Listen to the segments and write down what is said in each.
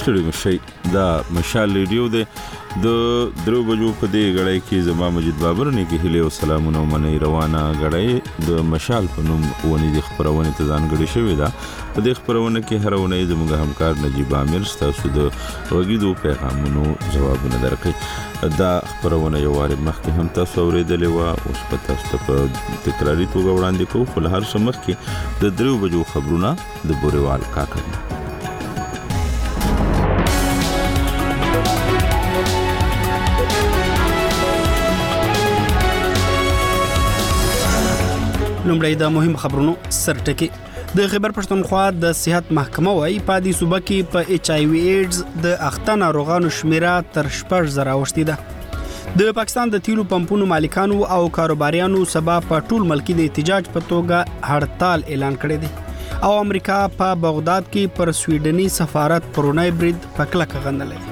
ستړي مشي دا مشال ریډیو دی د 3 بجو په دې غړای کې زما مجید بابر نه کې هله او سلامونه منی روانه غړای د مشال په نوم ونی د خبرونه ته ځانګړي شوې ده په دې خبرونه کې هر ونه زموږ همکار نجیب عامر تاسو د وګیدو پیغامونو جوابونه درکړي دا خبرونه یو واره مخکې هم تاسو اوریدلې و اوس په تاسو په تکراری توګه وړاندې کوو خو هر څه مخکې د 3 بجو خبرونه د بوريوال کاکا لومړی د مهم خبرونو سرټکی د خیبر پښتونخوا د صحت محکمه وايي په دې صوبه کې په ایچ آی وی ایډز د اخته ناروغانو شمیره تر 6,000 اوښتې ده د پاکستان د تیلو پمپونو مالکانو او کاروباریانو سبا په ټول ملکی د احتجاج په توګه هړتال اعلان کړی دی او امریکا په بغداد کې پر سویډني سفارت پرونای برید په کلکه غندلې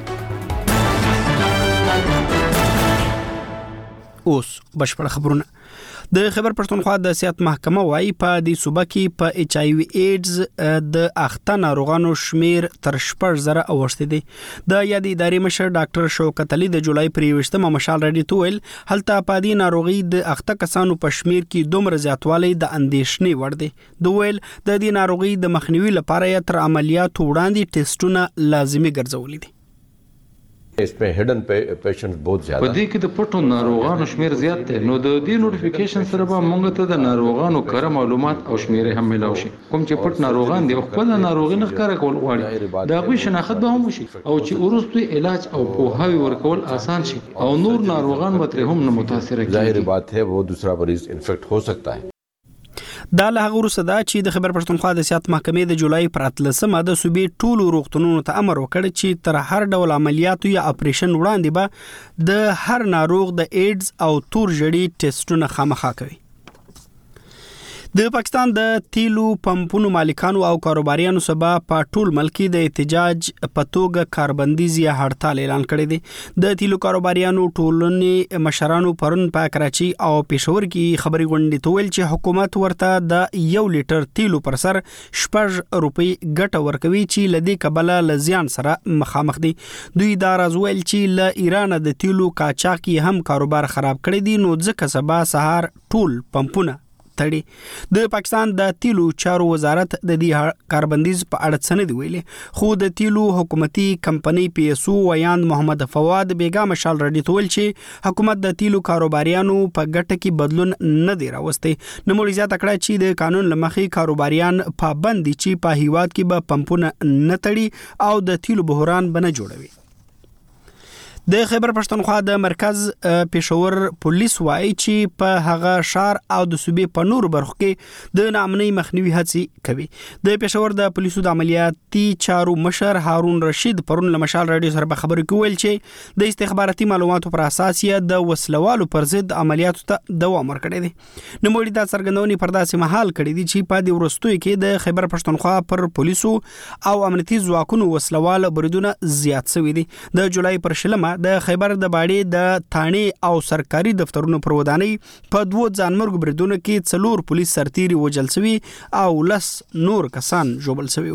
اوس بشپړ خبرونه د خیبر پښتونخوا د صحت محکمه وايي په دې صوبه کې په ایچ آی وی ایډز د اخته ناروغانو شمیر تر 6,000 اوښتې دي د یادې ادارې مشر ډاکټر شوکت علي د جولای پر 20 مشال رډي تویل هلته په دې ناروغي د اخته کسانو په شمیر کې دومره زیاتوالی د اندېښنې وړ دی دویل د دې ناروغي د مخنیوي لپاره تر عملیاتو وړاندې ټیسټونه لازمي ګرځولي دي इसमें hidden patients बहुत ज्यादा په دې کې د پټو ناروغانو شمیر زیات دی نو د دې نوټیفیکیشن سره به موږ ته د ناروغانو کره معلومات او شمیرې هم ملاوي شي کوم چې پټ ناروغان دي خپل ناروغي نه ښکار کول غواړي دا غوښ شناخت به هم شي او چې ورسته علاج او پوهاوی ورکول آسان شي او نور ناروغان به تر هم نه متاثر کیږي ظاهر بات ہے وہ دوسرا مریض انفیکٹ هو سکتا ہے دا له هغه وروسته دا چې د خیبر پښتونخوا د صحت محکمې د جولای پر 13 د صوبې ټولو روغتونونو ته امر وکړ چې تر هر ډول عملیاتو یا اپریشن وړاندې به د هر ناروغ د ایډز او تور ژړی ټیسټونه خامخا کوي د پاکستان د تیلو پمپونو مالکانو او کاروباریانو سبا په ټول ملکی د احتجاج په توګه کاربندیز یا هړتال اعلان کړی دی د تیلو کاروباریانو ټولنې مشرانو پرون په کراچي او پېښور کې خبري غونډې ته ویل چې حکومت ورته د 1 لیټر تیلو پر سر 6 روپۍ ګټه ورکوي چې لدی کبله لزیان سره مخامخ دي دوی دا راز ویل چې ل ایران د تیلو قاچاق هم کاروبار خراب کړی دي نو ځکه سبا سهار ټول پمپونه تړي د پاکستان د تیلو چارو وزارت د دې کاربندیز په اړه څه نه دی ویلي خو د تیلو حکومتي کمپنۍ پی اس او ویاند محمد فواد بیگا مشال رډي تول چې حکومت د تیلو کاروباریانو په ګټه کې بدلون نه دی راوستي نموړي زیاته کړه چې د قانون لمخې کاروباریان پابند دي چې په هیواد کې به پمپونه نه تړي او د تیلو بحران بنه جوړوي د خیبر پښتونخوا د مرکز پېښور پولیس وایي چې په هغه شهر او د صوبې په نور برخو کې د ناامنۍ مخنیوي هڅې کوي د پېښور د پولیسو د عملیاتي چارو مشر هارون رشید پرون له مشال رادیو سره په خبرو کې ویل چې د استخباراتي معلوماتو پر اساس یې د وسلوالو پر ضد عملیاتو ته دوام ورکړی دی نوموړي دا څرګندونې پر داسې مهال کړې دي چې په دې وروستیو کې د خیبر پښتونخوا پر پولیسو او امنیتي ځواکونو وسلوال بریدونه زیات شوي دي د جولای پر 20 د خیبر د باړې د تانې او سرکاري دفترونو پر ودانۍ په 2 ځانمرګ بریدونو کې 4 پولیس سرتیري وژل شوي او 10 نور کسان ژوبل شوي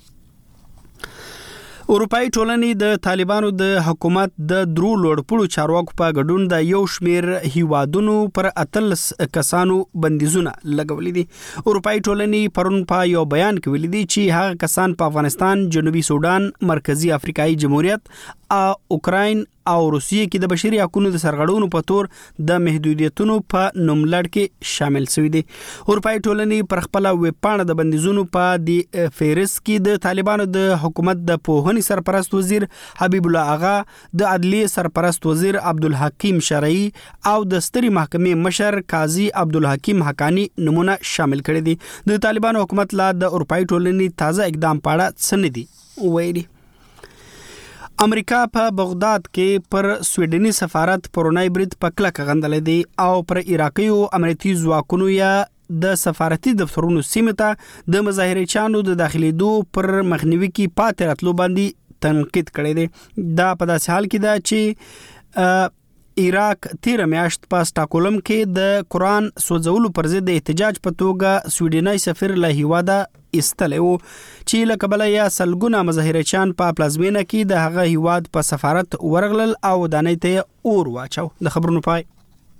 اروپאי ټولنې د طالبانو د حکومت د درو لوړپوړو چارواکو په ګډون د یو شمیر هیوادونو پر 18 کسانو بندیزونه لګولې دي اروپאי ټولنې پرون په یو بیان کې ویلي دي چې هغه کسان په افغانستان جنوبي سودان مرکزی افریقایي جمهوریت او اوکراین او روسیې کې د بشري حقوقو د سرغړونو په تور د محدودیتونو په نوملړ کې شامل شوي دي اروپאי ټولنې پر خپل ویب پاڼه د بندیزونو په د فهرست کې د طالبانو د حکومت د پوهنې سرپرست وزیر حبیب الله اغا د عدلیه سرپرست وزیر عبدالحکیم شرعی او د ستري محکمې مشر قاضي عبدالحکیم حقانی نمونه شامل کړي دي د طالبانو حکومت لا د اروپאי ټولنې تازه اقدام پاړه څه نه دي ویلي امریکا په بغداد کې پر سویډني سفارت پرونای برید په کلکه غندلې دي او پر عراقي او امریکایي ځواکونو یا د سفارتي دفترونو سیمه ته د مظاهرچیانو د داخليدو پر مخنیوي کې پاتې راتلو باندې تنقید کړی دی دا په داسې حال کې ده چې عراق 13 میاشت په سټاکهولم کې د قرآن سوځولو پر ضد د احتجاج په توګه سویډني سفیر له هیواده ایستلی و چې له کبله یې سلګونه مظاهرچیان په پلازمینه کې د هغه هیواد په سفارت ورغلل او دانې ته اور واچو. د خبرونو پای.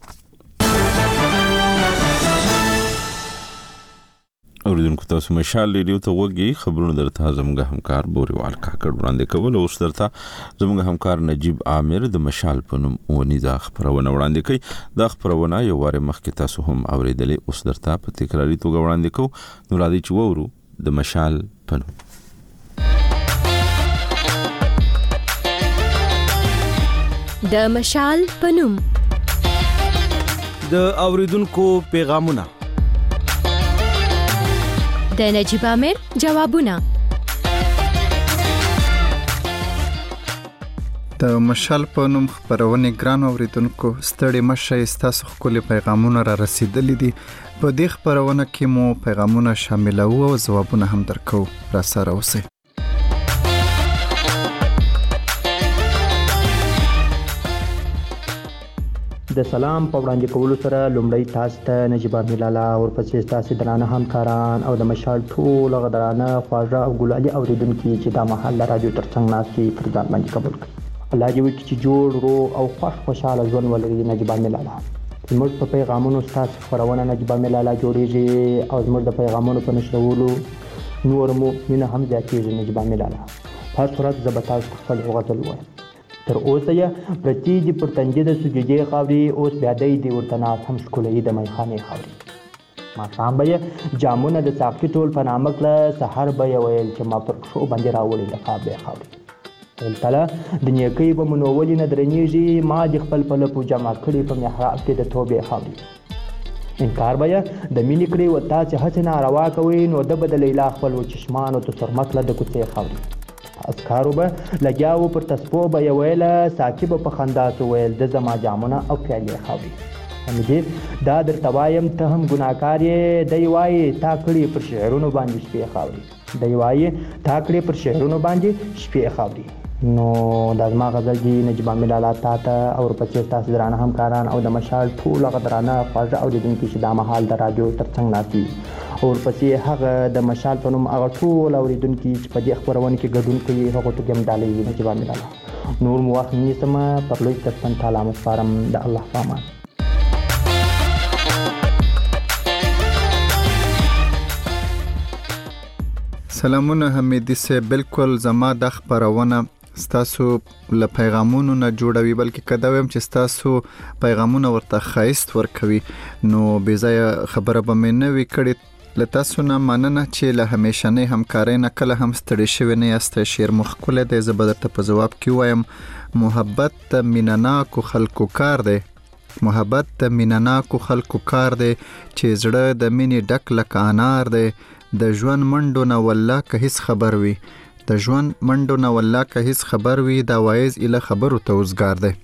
اوریدونکو تاسو مشال ریډیو ته وګورئ. خبرونه درته زموږ همکار بوريوال کاکړ وړاندې کول او اوس درته زموږ همکار نجیب عامر د مشال په نوم ونیزه خبرونه وړاندې کوي. دا خبرونه یو واره مخکې تاسو هم اوریدلې، اوس درته په تکراری توګه وړاندې کوو. نو راځي چې وورو د مشال په نوم. د مشال په نوم د اوریدونکو پیغامونه، د نجیب عامر جوابونه. د مشال په نوم خبرونه ګران اوریدونکو ستړي مشه تاسو خپل پیغامونه را رسیدلې دي. په دې خبرونه کې مو پیغامونه شامل او ځوابونه هم درکو. را سره اوسئ. د سلام په وړاندې کولو سره لومړی تاسو ته نجیب عامر لالا او ورپسې تاسو درانه همکاران او د مشال ټول غدرانه خواږه او ګلالي اوریدونکو چې دا مهال رادیو ترڅنګ ناسي پر ځان باندې قبول کړي. الله دې وکړي چې جوړ رو او خوشاله ژوند ولري نجیب عامر لالا. زموږ په پیغامونو تاسو خبرونه نجیب عامر لالا جوړیږي او زموږ د پیغامونو په نشرولو نور مو مینه هم زیاتېږي نجیب عامر لالا. په صورت زبطاز خپل غزل وایي. تر اوسه یې پرتی دي پر تنجه د سجدې خاوري، اوس بیا دی ورته ناس هم ښکلوي د میخانې خاوري. ماښام به یې جامونه د ساقي ټول په نامه کړه، سحر به یې ویل چې ما پر پښو باندې راوړي د قاب یې خاوري. ویل تله د نیکۍ به مو نو ولې نه درنیږي، ما دې خپل په لپو جمع کړي په محراب کې د توبې خاوري. انکار به یې د مینې کړي و تاسې هسې ناروا کوئ، نو ده به د لیلا خپل و چشمانو ته سرمه کړه د کوڅې خاوري. اسکارو به لګیاو پر تسپو به یې ویله، ساقي به په خندا سو ویل د زما جامونه او پیالې خاوري. حمیدې دا درته وایم ته هم ګناهکار یې، دی وایي تا کړي پر شعرونو باندې شپې خاوري، دی وایي تا کړي پر شعرونو باندې شپې خاوري. نو دا زما غزل دی نجیب عامر لالا تا ته او ورپسې تاسو درانه همکاران او د مشال ټول غدرانه خواږه اوریدونکي چې دا مهال د رادیو ترڅنګ ناسي او ورپسې هغه د مشال په نوم هغه ټول اوریدونکي چې په دې خبرونه کې ګډون کوي هغه ته هم ډالۍ نجیب عامر لالا. نور مو وخت نیسم پر لوی ترڅنګ تعالی مسپارم د الله په امان. سلامونه حمیدي سه بالکل زما د خبرونه ستاسو له پیغامونو نه جوړوي، بلکې کدا ویم چې ستاسو پیغامونه ورته خایست ورکوي نو بې ځای خبره به مې نه وي کړې. له تاسو نه مننه چې له همیشنۍ همکارۍ نه کله هم ستړي شوي نه یاست. شعر مو ښکلی دی، زه به درته په ځواب کې وایم محبت د مینهناکو خلکو کار دی، محبت د مینهناکو خلکو کار دی چې زړه د مینې ډک لکه انار دی. د ژوند منډو نه والله که هیڅ خبر وي، د ژوند منډو نه والله که هیڅ خبر وي، دا وایز اله خبرو ته اوزګار دی.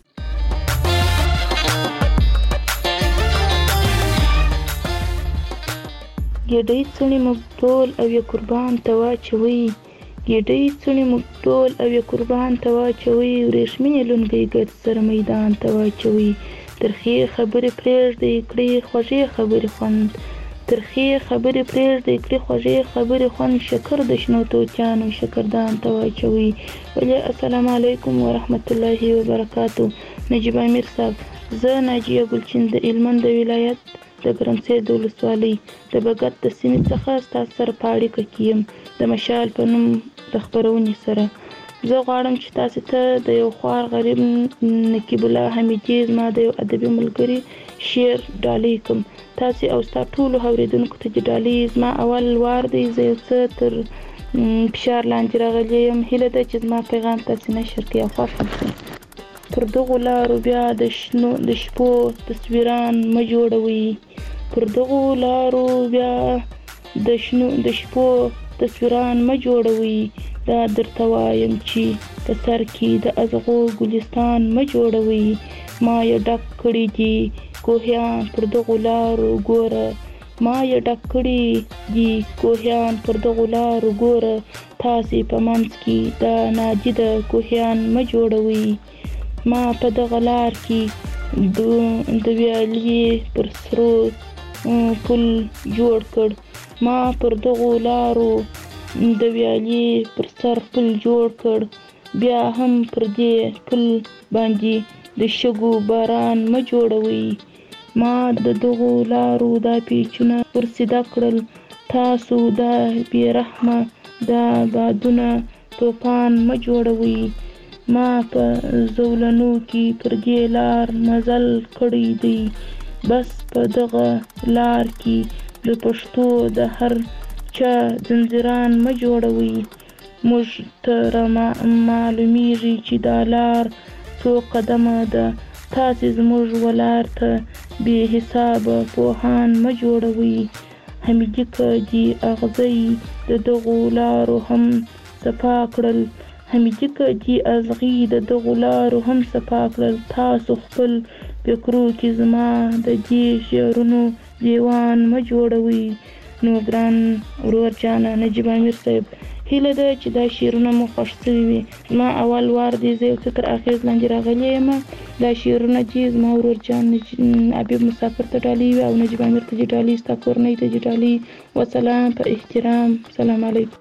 ګډۍ څڼې موږ ټول او یا قربان ته واچوي، ګډۍ څڼې موږ ټول او یا قربان ته واچوي، ورېښمینې لونګۍ ګرد سره میدان ته واچوي. ترخې خبرې پرېږدئ کړئ خوږې خبرې خوند، ترخې خبرې پرېږدئ کړئ خوږې خبرې خوند، شکر د شنو توتیانو شکردان ته واچوي. ولې السلام علیکم ورحمت الله وبرکاتو. نجیب عامر صاحب، زه ناجیه ګلچین د هلمند ولایت د ګرمسیر د ولسوالۍ د بګت د سیمې څخه ستاسو سره په اړیکه کې یم د مشال په نوم د خپرونې سره. زه غواړم چې تاسو ته د یو خوار غریب نقیب الله حمیدي زما د یو ادبي ملګري شعر ډالۍ کړم. تاسو او ستا ټولو اوریدونکو ته چې ډالۍ زما اول وار دی. زه یو څه تر فشار لاندې راغلی یم. هیله ده چې زما پیغام تاسو نشر کړئ او خوښ شئ. پر دغو لارو بیا د شپو تصویران مه جوړوئ، پر دغو لارو بیا د شپو تصویران مه جوړوئ، دا درته وایم چې په سر کې د ازغو ګلستان مه جوړوئ. ما یې ډک کړي دي کوهیان پر دغو لارو ګوره، ما یې ډک کړي دي کوهیان پر دغو لارو ګوره، تاسې په منځ کې دا ناجیده کوهیان مه جوړوئ. ما په دغه لار کې د ویالې پر سرو پل جوړ کړ. ما پر دغو لارو د ویالې پر سر پل جوړ کړ. بیا هم پر دې پل باندې د شګو باران مه جوړوئ. ما د دغو لارو دا پیچونه پر سیده کړل. تاسو دا بې رحمه دا بادونه توپان مه جوړوئ. ما په زولنو کې پر دې لار مزل کړی دی. بس په دغه لار کې د پښتو د هر چا زنځیران مه جوړوئ. موږ ته معلومیږي چې دا لار څو قدمه ده. تاسې زموږ ولار ته بې حسابه پوهان مه جوړوئ. حمیدي کاجي اغزی د دغو لارو هم صفا کړل. حمیدي کاجي اغزی د دغو لارو هم صفا کړل. تاسو خپل فکرو کې زما د دې شعرونو دیوان مه جوړوئ. نو ګران ورور جانه نجیب امیر صاحب، هیله ده چې دا شعرونه مو خوښ شوي وي. زما اول وار دی، زه یو څه تر اغېز لاندې راغلی یم. دا شعرونه چې زما ورور جان حبیب مسافر ته ډالۍ وي او نجیب امیر ته چې ډالۍ، ستا کورنۍ ته چې ډالۍ. وسلام، په احترام، سلام علیکم.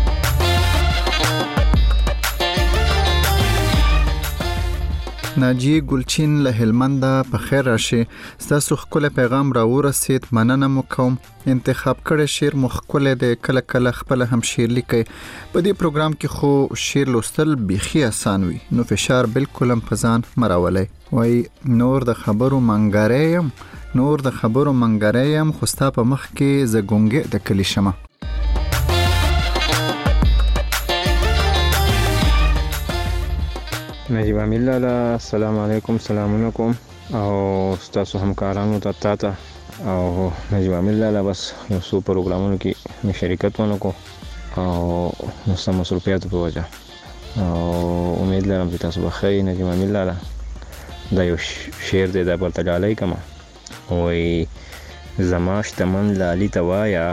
ناجی ګلچین له هلمند په خیر راشي. ستاسو خپل پیغام را ورسید، مننه مو کوم. انتخاب کړی شعر مو خپل دی، کله کله خپل هم شعر لیکي. په دې پروګرام کې خو شعر لوستل بیخي آسان وي، نو فشار بالکل هم په ځان مراولي. وای نور د خبرو منګری یم خو ستا په مخ کې ز ګونګې د کلی شمه. نجیب امیر لالا، السلام علیکم، سلامونه کوم او ستاسو همکارانو ته او نجیب امیر لالا بس یو څو پروګرامونو کې مې شرکت ونکړو او نو سم مصروفیاتو په وجه او امید لرم چې تاسو به ښه. نجیب امیر لالا دا یو شعر دی، دا بلته ډالۍ کړم. وایي زما شتمن لالي ته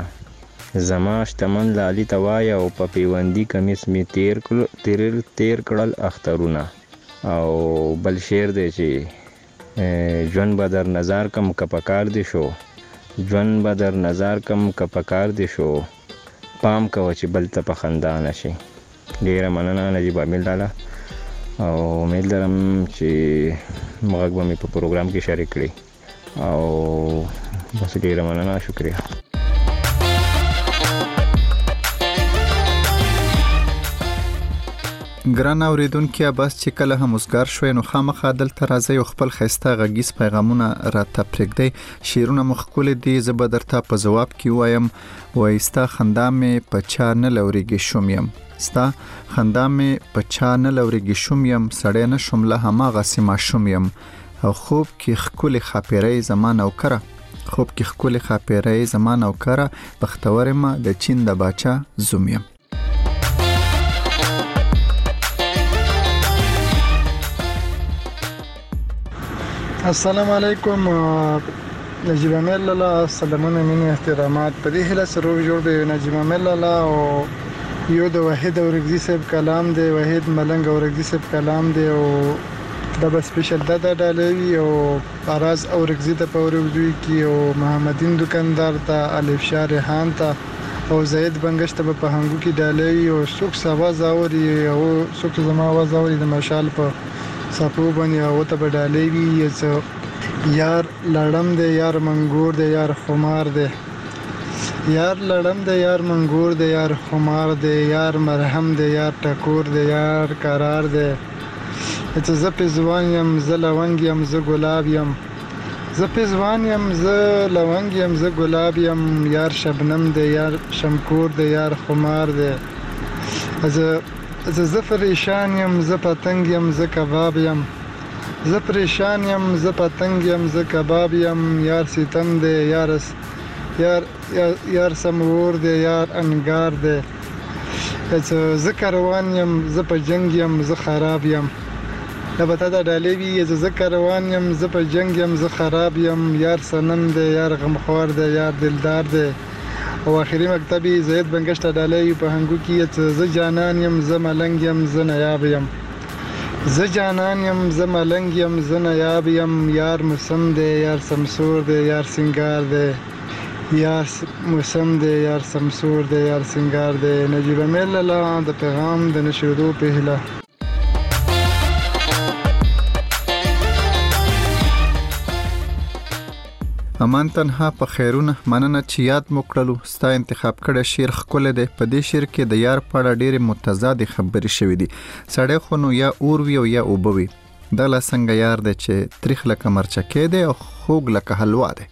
وایه او په پیوندي کمیس مې تیر کړل اخترونه. او بل شعر دی چې ژوند به در نظر کم که پکار دی شو، پام کوه چې بل ته په خندا نشي. ډیره مننه نجیب امیر لالا او امید لرم چې غږ به مې په پروګرام کې شریک کړي او بس ډیره مننه، شکریه. ګران اوریدونکو، بس چې کله هم اوسګار شوي نو خامخا دلته راځي او خپل ښایسته غږیز پیغامونه راته پرېږدئ. شعرونه مو ښکلي دي، زه به درته په ځواب کې وایم. وایي ستا خندا مې په چا نه لورېږي شوم یم، سړی نه شوم له هماغسې ماشوم یم. او خوب کې ښکلې ښاپېرۍ زما نوکره، بختور یم د چین د باچا زوم یم. السلام علیکم نجیب امیر لالا، سلامونه، مینې، احترامات. په دې هیله سره جوړ دی نجیب امیر لالا او یو د وحید اورګزي صاحب کلام دی، وحید ملنګ اورګزي صاحب کلام دی او دا به سپیشل دا ډالوي او فراز اورګزي ته په اورګزي کې او محمدین دکاندار ته، الف شاه ریحان ته او زید بنگش ته په هنګو کې ډالوي او څوک سواز اوري او څوک زما आवाज اوري د مشال په صفو باندې او ته بدالې وی. یار لړم دی، یار منګور دی، یار خمار دی، یار لړم دی، یار منګور دی، یار خمار دی، یار مرهم دی، یار ټکور دی، یار قرار دی. زه پزوان یم، زه لونګ یم، زه ګلاب یم، زه پزوان یم، زه لونګ یم، زه ګلاب یم. یار شبنم دی، یار شمکور دی، یار خمار دی. زه پریشان یم، زه پتنګ یم، زه کباب یم، زه پریشان یم، زه پتنګ یم، زه کباب یم. یار ستم دی، یار سمور دی، یار انګار دی. زه کاروان یم، زه په جنگ یم، زه خراب یم. دا به تا دا ډالۍ وي. زه کاروان یم، زه په جنگ یم، زه خراب یم. یار صنم دی، یار غمخوار دی، یار دلدار دی. او اخري مکتبي زید بنگش ته ډالۍ په هنګو کې. زه جانان یم، زه ملنګ یم، زه نایاب یم، زه جانان یم، زه ملنګ یم، زه نایاب یم. یار مسم دی، یار سمسور دی، یار سنگار دی. یار موسم دی، یار سمسور دی، یار سنگار دی. نجیب امیر لالا د پیغام د نشریدو په هیله. امان تنها په خیرونه مننه چې یاد مو کړلو. ستا انتخاب کړه شعر ښکلی دی. په دې شعر کې د یار په اړه ډېرې متضادې خبرې شوې دي. سړی خو نو یا اور وي او یا اوبه وي. دا لا څنګه یار دی چې تریخ لکه مرچکې دی او خوږ لکه حلوا دی.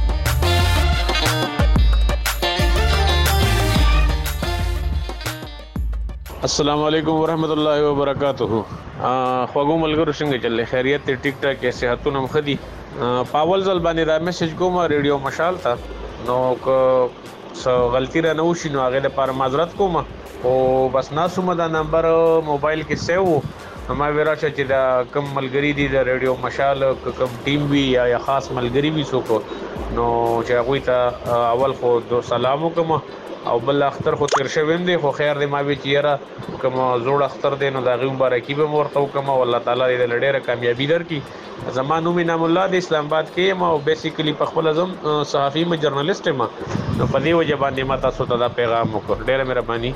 السلام علیکم ورحمت الله وبرکاتہ. خوږو ملګرو څنګه چلې؟ خیریت ته ټیک ټاک کې صحتونه مخدي. پاول ځل باندې دا میسج کوم ریډیو مشال ته، نو که څه غلطی را نه وشي نو هغه لپاره معذرت کوم. او بس ناسو مدا نمبر موبایل کې سیو ما ویرا چې دا کم ملګری دي د ریډیو مشال کم ټیم وی یا خاص ملګری وی سو کو نو چې هغه ته اول خو دو سلام وکم او بل اختر خو تیر شویم دی خو خیر دی ما به چیرې کوم زوړ اختر دی نو دا غو مبارکي به مرته وکم او الله تعالی دې لډېره کامیابی درکړي. زمانو می نام الله د اسلام آباد کې ما بیسیکلی په خپل ازم صحافي م جرنالست ما نو په دې وجه باندې ما تاسو ته دا پیغام وکړ. ډېره مهرباني.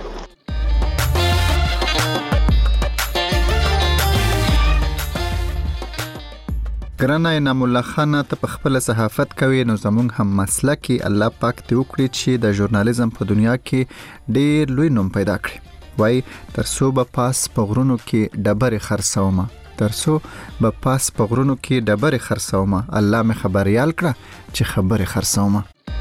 ګرانه انعام الله خان ته په خپل صحافت کوي نو زمونږ هم مسلکي الله پاک ته وکړي چې د ژورنالیزم په دنیا کې ډېر لوی نوم پیدا کړي. وای ترڅو به پاس په غرونو کې ډبرې خرڅومه، ترڅو به پاس په غرونو کې ډبرې خرڅومه، الله مې خبريال کړه چې خبرې خرڅومه.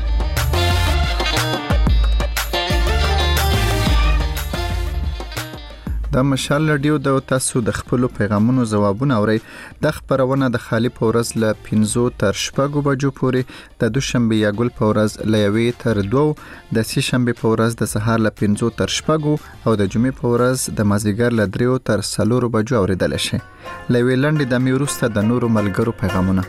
د مشال رادیو د تاسو د خپل پیغامونو جوابونه اوري. د خبرونه د خالی په ورځ ل 5 تر 6 بجو پورې، د دوشنبه یا ګل په ورځ ل 1 تر 2، د سې شنبه په ورځ د سهار ل 5 تر 6 او د جمعې په ورځ د مازیګر ل 3 تر 4 بجو اوریدل شي. ل ویلند د میورسته د نورو ملګرو پیغامونه.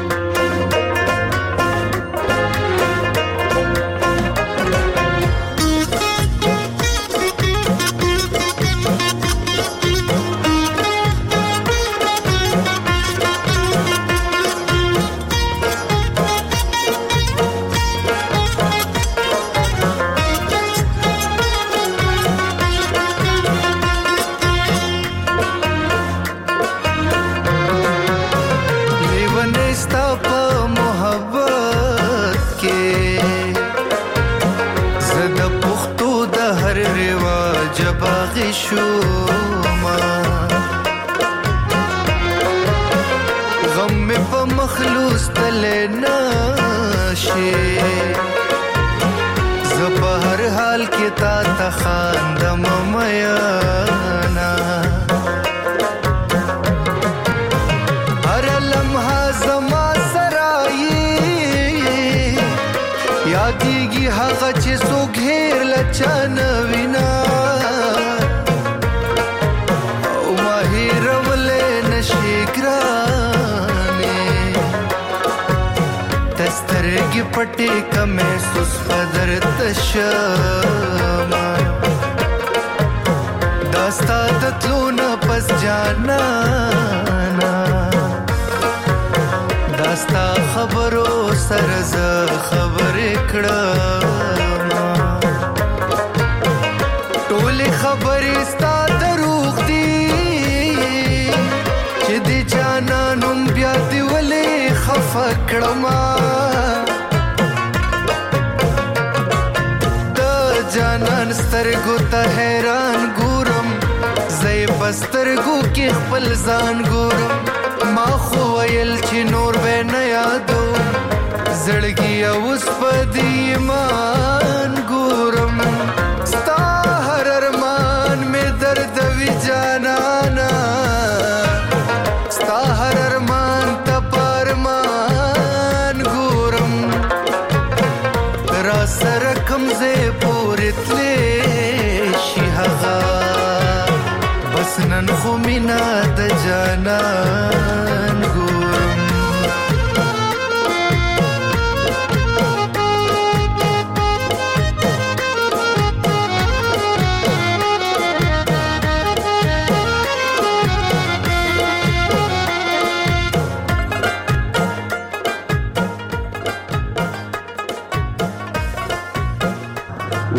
پټې کمې سوس قدر تشما داستا دتلو نه پس جانا داستا خبرو سرز خبر کړم ټولې خبرې ستا دروغ دي چې دې جانا نوم بیا دی ولې خفه کړم جانان سترګو ته حیران ګورم زې بسترګو کې خپل ځان ګورم ما خو ویل چې نور به نه یادو زړګي اوس په دې ایمان ګورم ستا هر ارمان مې درد وی جانانا ستا هر ارمان ته پرمان ګورم را سره کمزه بس نن خو مینا د جانان ګورم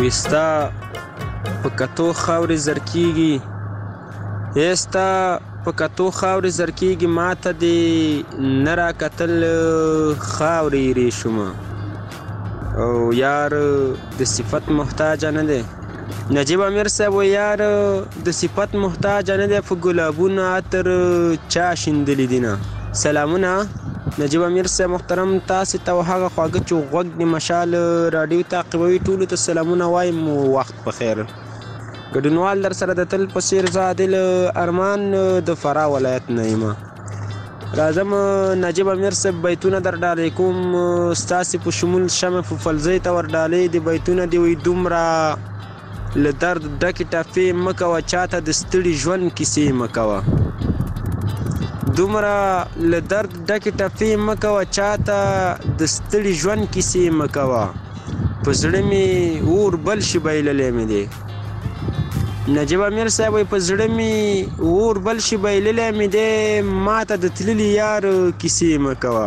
وستا په کتو خاورې زرکیږي ایستا په کتو خاورې زرکیږي ماته دې نه راکتل خاورې ریشمه او یار د صفت محتاج نه دی نجیب امیر صاحب یار د صفت محتاج نه دی په ګلابونه عطر چا شیندلی دینه سلامونه نجیب امیر صاحب محترم تاسو ته هغه خواږه چې غوږ د مشال راډیو تعقیبوي ټولو ته سلامونه وایم وخت په خیر ګډونوال در سره د تل په څیر زه عادل ارمان د فراه ولایت نه یم راځم نجیب امیر صاحب بیتونه در ډالۍ کوم ستاسې په شمول شمع په فلزۍ ته ور ډالۍ د بیتونه دې وي دومره له درد ډکې ټپې مه کوه چاته د ستړي ژوند کیسې مه کوه دومره له درد ډکې ټپې مه کوه چاته د ستړي ژوند کیسې مه کوه په زړه مې اور بل شي بایللی مې دی نجیب امیر صاحب په زړه مې اور بل شي بایللی مې دی ماته د تللي یار کیسې مه کوه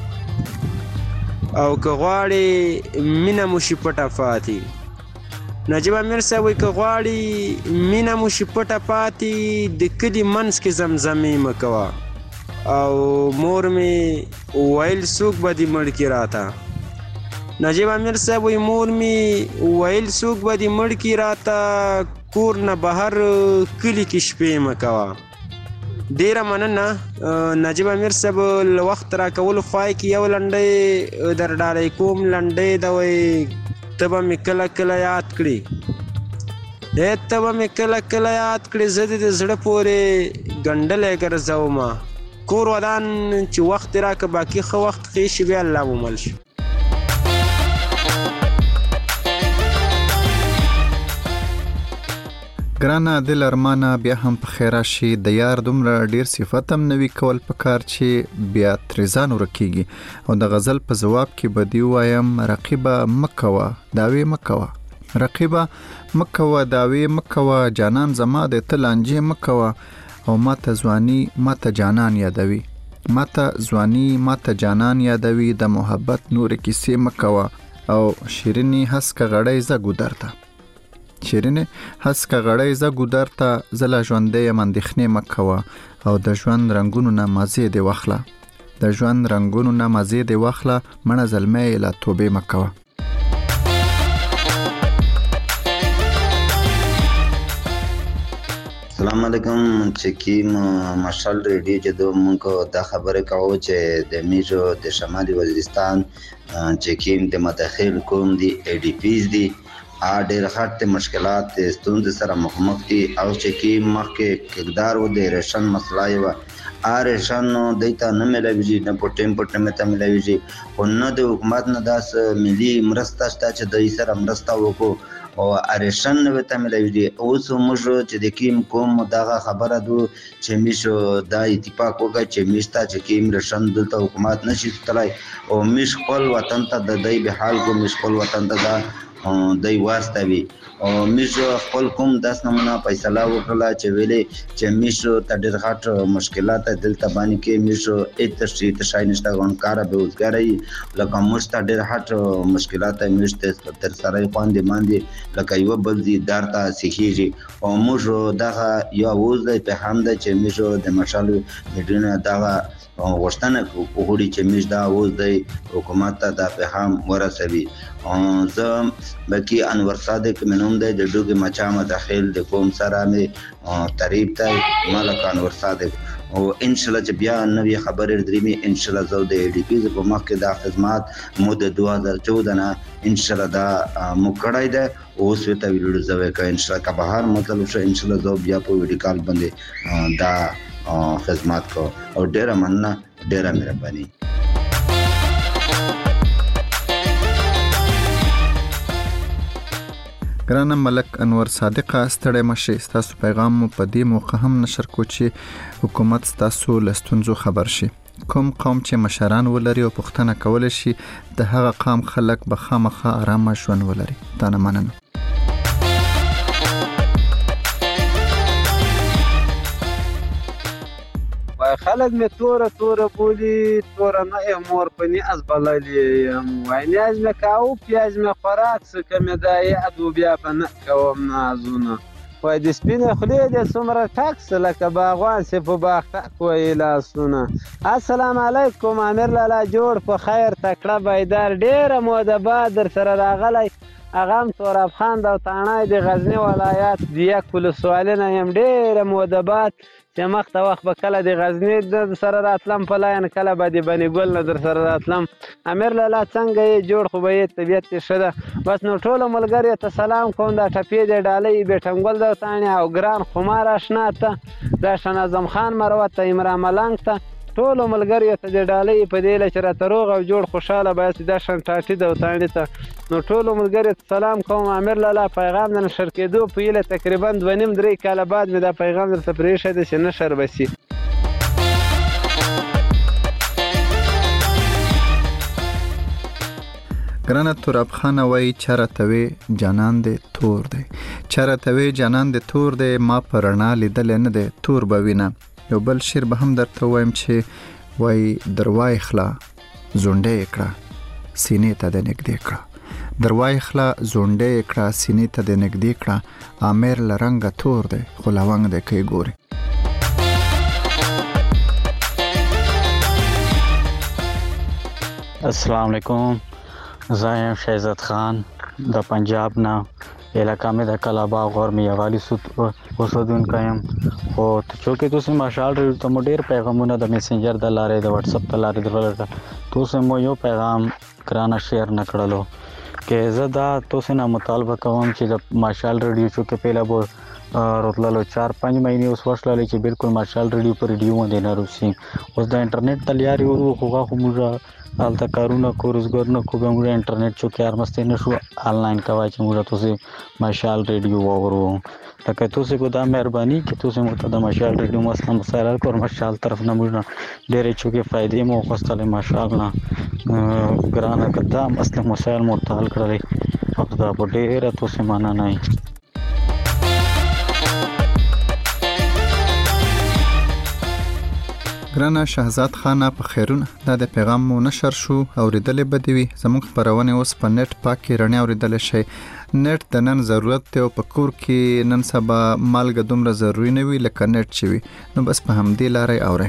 او که غواړې مینه مو شي پټه پاتې نجیب امیر صاحب که غواړي مینه مو شي پټه پاتې د کلي منځ کې زمزمې مه کوه او مور مې ویل څوک به دې مړ کړي راته نجیب امیر صاحب وایي مور مې ویل څوک به دې مړ کړي راته کور نه بهر کلي کې شپې مه کوه ډیره مننه نجیب امیر صاحب له وخت راکولو خوای کې یو لنډۍ در ډالۍ کوم لنډۍ ده وایي ته به مې کله کله یاد کړي ته به مې کله کله یاد کړي زه دې د زړه پورې ګنډلی ګرځومه کور ودان چې وخت دې راکړه باقي ښه وخت ښې شي بیا الله مو مل شي ګرانه دل ارمانه بیا هم په خیر راشي د یار دومره ډیر صفت هم نوي کول پکار چې بیا ترزان ورکیږي او د غزل په جواب کې بدی وایم رقیبه مکوا داوی مکوا رقیبه مکوا داوی مکوا جانان زما د تلانجې مکوا او ماته ځواني ماته جانان یادوي ماته ځواني ماته جانان یادوي د محبت نور کیسې مکوا او شیرینی حسکه غړې ز ګودرته شیرینه حسکه غړې ز ګودرته زلا ژوندې مندخنه مکوا او د ژوند رنگونو نه مزه دی واخله د ژوند رنگونو نه مزه دی واخله منه زلمې لا توبه مکوا السلام علیکم چکیم مشال ریډیو چې دوه مونږ دا خبره کوو چې د میجو د شمالي وزیرستان چکیم د مداخل کوم دی ای ډی پیز دی ډېر غټ مشکلات ستونزې سره مخامخ دي او چکیم مخکې کېدار و د ریشن مسله یې وه ریشن دیته نه میلاویږي نه په ټیم په ټیم ته میلاویږي خو نه د حکومت نه داسې ملي مرسته شته چې دوی سره مرسته وکړو او ریشن نه ورته میلاویږي اوس موږ چې د کیم کوم دغه خبره دو چې موږ دا اتفاق وکړ چې موږ ته چې کیم ریشن دلته حکومت نشي تلای او موږ خپل وطن ته د دې به حال کو موږ خپل وطن ته دا دای واستوي او موږ خپل کوم داس نمونه فیصله وکړه چې ویلې چې موږ ته ډېر غټ مشکلات دلته باندې کې موږ اتشریت شاینشته غونکار به وزګاری لکه موږ ته ډېر غټ مشکلات موږ ته تر سره خواندې باندې لکه یو بل دي دارته سخیږي او موږ دغه یو وز په هم د چې موږ د مشال میډینه دغه غوښتنه وکړي چې موږ دا اوس د حکومت ته د پیغام ورسوي زه بلکې انور صادق منوم د ډوګي مچا مداخل د کوم سره مې تعریف ته ملک انور صادق او ان شاء الله چې بیا نوې خبرې درېمې ان شاء الله زو د ای ډی پی په مخ کې د خدمات مود 2014 نه ان شاء الله دا مکړای ده اوس وته ویډیو زوي کا ان شاء الله کا بهر مطلب شو ان شاء الله زو بیا په ویډیو کال باندې دا خدمات کو او ډیره مننه ډیره مهرباني ګرانه ملک انور صادقه ستړی مشي تاسو پیغام په دې موقع هم نشر کو چې حکومت تاسو لستونزو خبر شي کوم قوم چې مشران ولري او پښتنه کول شي د هغه قوم خلک به خامخا آرام ژوند ولري تانه مننه خلک مې توره بولي، توره نه یم مور په نیاز بللی یم، وای نیاز مې کاو پیاز مې خوراک څه که مې دا یاد و بیا به نه کوم نازونه، وای د سپینې خولې دې څومره ټک څه لکه باغوان سې په باغ ټک وایي لاسونه. السلام علیکم امیر لالا، جوړ په خیر تکړه بیدار، ډېره موده بعد در سره راغلی، هغه هم توراب خان او تاڼی د غزني ولایت د یک ولسوالۍ نه یم، ډېره موده بعد چې مخته وخت به کله د غزني در سره راتلم په لاین، کله به د بني ګل نه در سره راتلم. امیر لالا څنګه یې، جوړ خو به یې، طبیعت یې ښه ده؟ بس نو ټولو ملګریو ته سلام کوم، دا ټپې د ډالۍ بیټنګل د تاڼې او ګران خمار اشنا ته، دا شناظم خان مروت ته، عمران ملنګ ته، ټولو ملګریو ته د ډالۍ په دې له چې راته روغ او جوړ خوشحاله بایاست دا شنټاټي د وتاڼې ته، نو ټولو ملګریو ته سلام کوم. امیر لالا پیغام د نشر کېدو په هیله تقریبا 2.5-3 کاله بعد مې دا پیغام درته پرېښی دی چې نشر به شي. ګرانه توراب خان وایي چرته جانان دې تور دی، چرته جانان دې تور دی، ما په رڼا لیدلی نه دی تور به وینه. یو بل شعر به هم درته وایم چې وایي دروای خلا زونډې کړه سینې ته دې نږدې کړه، دروای خلا زونډې کړه سینې ته دې نږدې کړه، امیر له رنګه تور دی خو لونګ دی که یې ګورې. السلام علیکم، زه یم شهزاد خان د پنجاب نه، علاقہ میں دا کلاباغ اور میاوالی اوسیدونکی یم. خو چونکې تاسو ماشال ریډیو ته مو ډېر پیغامونه د میسنجر د لارې د واتس اپ د لارې درلودل، تاسو مو یو پیغام کرانه شیر نه کړلو کې زه دا تاسو نه مطالبه کوم چې د ماشال ریډیو چونکې پهلا بو راتللو 4-5 مهینې اوس وشللې چې بالکل ماشال ریډیو پر ریډیو باندې نه روسي، اوس د انټرنیټ تلیاري ورو خوغه خو موږ حالته کارونه کو روزګار نه کو به موږ انټرنیټ چونکې ارمسته نشو آنلاین کوای چې موږ تاسو ماشال ریډیو وورو، لکه تاسو کو دا مهرباني چې تاسو مو ته د ماشال ریډیو مسله مسایل کور ماشال طرف نه موږ ډېرې چونکې فائدې مو خوستلې ماشال نه ګرانه کدا مسله مسایل مو تعال کړلې او دا ډېره تاسو معنا نه. ګرانه شهزاد خانه په خیرونه، دا د پیغام مو نشر شو، اوریدلې به دې وي. زموږ خپرونه اوس په نت پاکي رڼا اوریدل شي، نت د نن ضرورت ته او په کور کې نن سبا مالګه دومره ضروری نه وي لکه نت چې وي، نو بس په همدې لارې اورئ.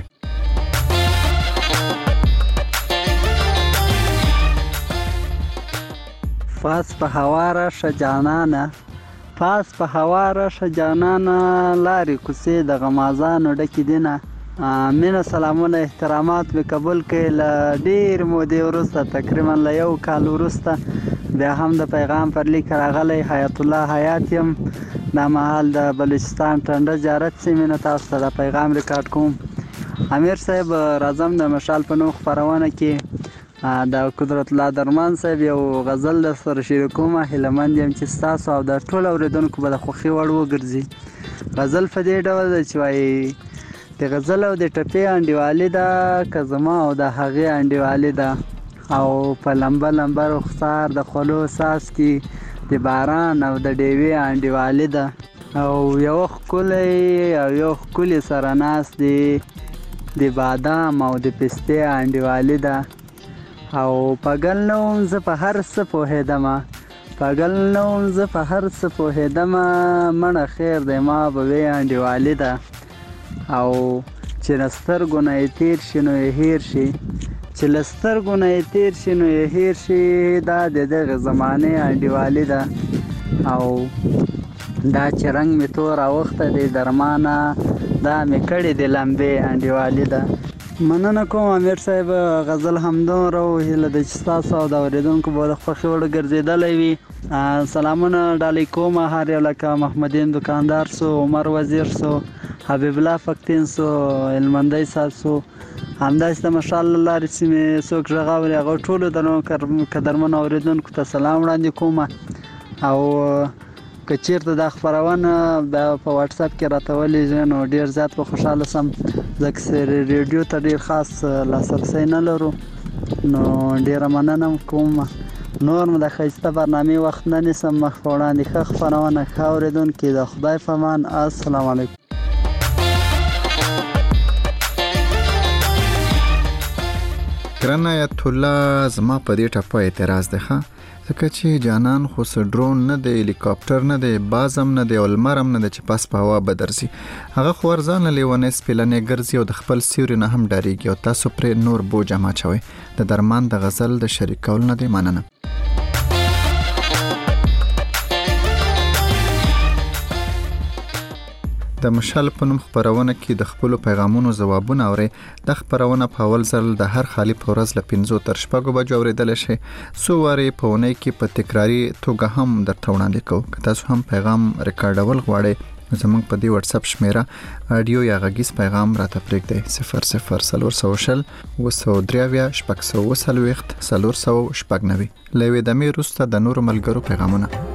پاس په هوا راشه جانانه، پاس په هوا راشه جانانه، لارې کوڅې د غمازانو ډکې دینه، مینه سلامونه احترامات به قبول کړئ. له ډېر مودې وروسته تقریبا له 1 کال وروسته بیا هم د پیغام پر لیک راغلی. حیات الله حیات یم، دا مهال د بلوچستان ټنډه زیارت سیمې نه تاسو ته د پیغام ریکارډ کوم. امیر صاحب راځم د مشال په نوم خپرونه کې د قدرت الله درمان صاحب یو غزل در سره شریکوم. هیلهمند یم چې ستاسو او د ټولو اورېدونکو به د خوښۍ وړ وګرځي. غزل په دې ډول ده چې وایي د غزل او د ټپې انډیوالي ده که زما او د هغې انډیوالي ده، او په لمبه لمبه رخسار د خولو ساس کې د باران او د ډیوې انډیوالي ده، او یو ښکلی سره ناست دی د بادام او د پستې انډیوالي ده، او پګل نوم زه په هر څه پوهېدمه، پګل نوم زه په هر څه پوهېدمه، مړه خیر دی ما به وې انډیوالي ده، او چې له سترګو نه یې تېر شي نو یې هېر شي، چې له سترګو نه یې تېر شي نو یې هېر شي، دا د دغې زمانې انډیوالي ده، او دا چې رنګ مې تور اوښته دی درمانه، دا مې کړې د لمبې انډیوالي ده. مننه کوم امیر صاحب، غزل همدومره و، هیله ده چې ستاسو او د اورېدونکو به د خوښې وړ ګرځېدلی وي. سلامونه ډالۍ کوم هر یو لکه محمدین دکاندار سو، عمر وزیر سو، حبیب الله فقتین سو، علمندی صاحب سو، همداسې د مشال له لارې سیمې څوک غږ اوري هغو ټولو قدرمنو اورېدونکو ته سلام وړاندې کوم. او که چیرته دا خپرونه په واتس اپ کې راته ولیږي نو ډېر زیات به خوشحاله سم، ځکه چې ریډیو ته ډېر خاص لاسرسی نه لرو، نو ډېره مننه کوم. نور مو د ښایسته برنامې وخت نه نیسم، مخ په وړاندې ښه خپرونه، ښه اورېدونکي، د خدای په امان. السلام علیکم. ګران آیت الله زما په دې ټاپه اعتراض ده ځکه چې جانان خو ډرون نه دی، هلیکاپټر نه دی، بازم نه دی او لمرم نه دی چې پاس په هوا بدرسي. هغه خو ورځان لیونه سپلنې ګرځي او د خپل سیوري نه هم ډاریږي او تاسو پر نور بوج ما چوي. د درمان د غزل د شریکول نه دی مننه. د مشال په نوم خبرونه کې د خپل پیغامونو ځوابونه اوري. د خبرونه په اول ځل د هر خالی په ورځ ل 15 تر 6 بجو اوریدل شي. سو واره په ونې کې په تکراری توګه هم درته وړاندې کوو. که تاسو هم پیغام ریکارډول غواړئ زموږ په دې واتس اپ شمیره اډیو یا غږیز پیغام راته پرېږدئ 00 وسودریاویا شپږ سو وسلويخت 390 لوي د مې روسته د نور ملګرو پیغامونه.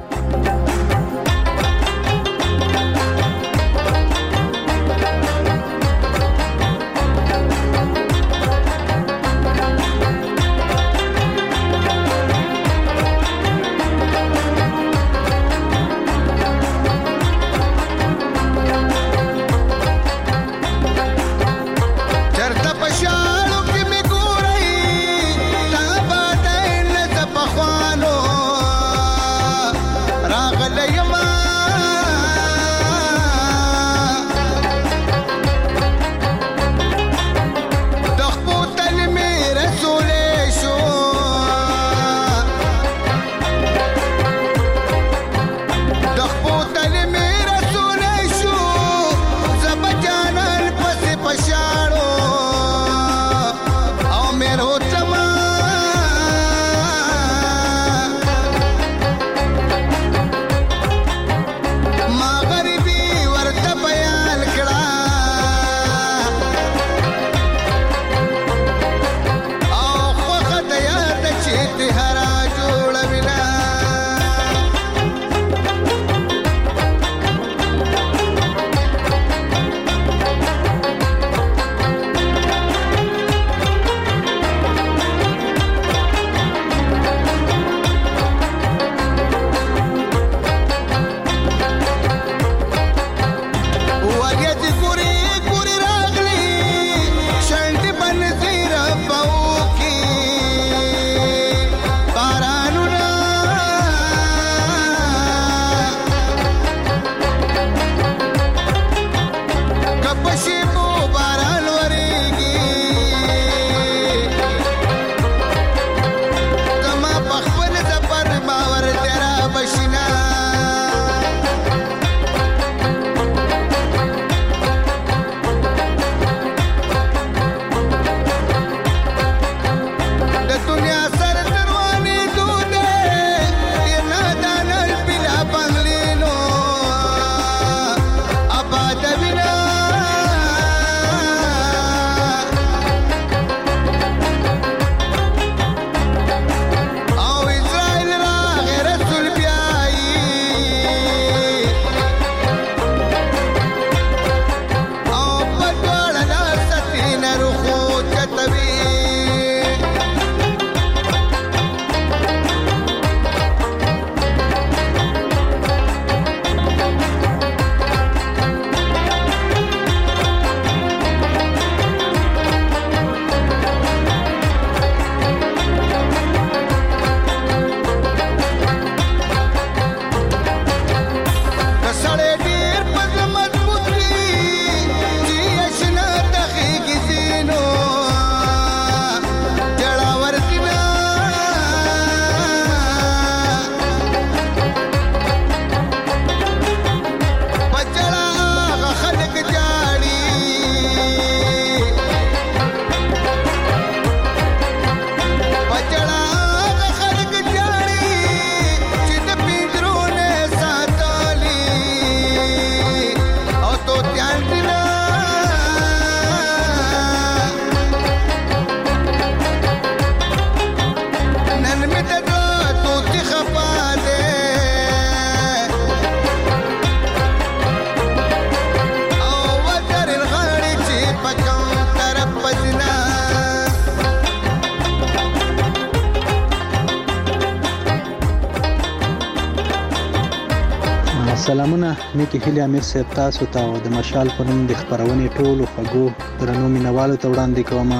سلامونه نیکی هیله امیر صاحب تاسو ته د مشال په نوم د خبرونې ټولو خوږو درنو مینوالو ته وړاندې کوم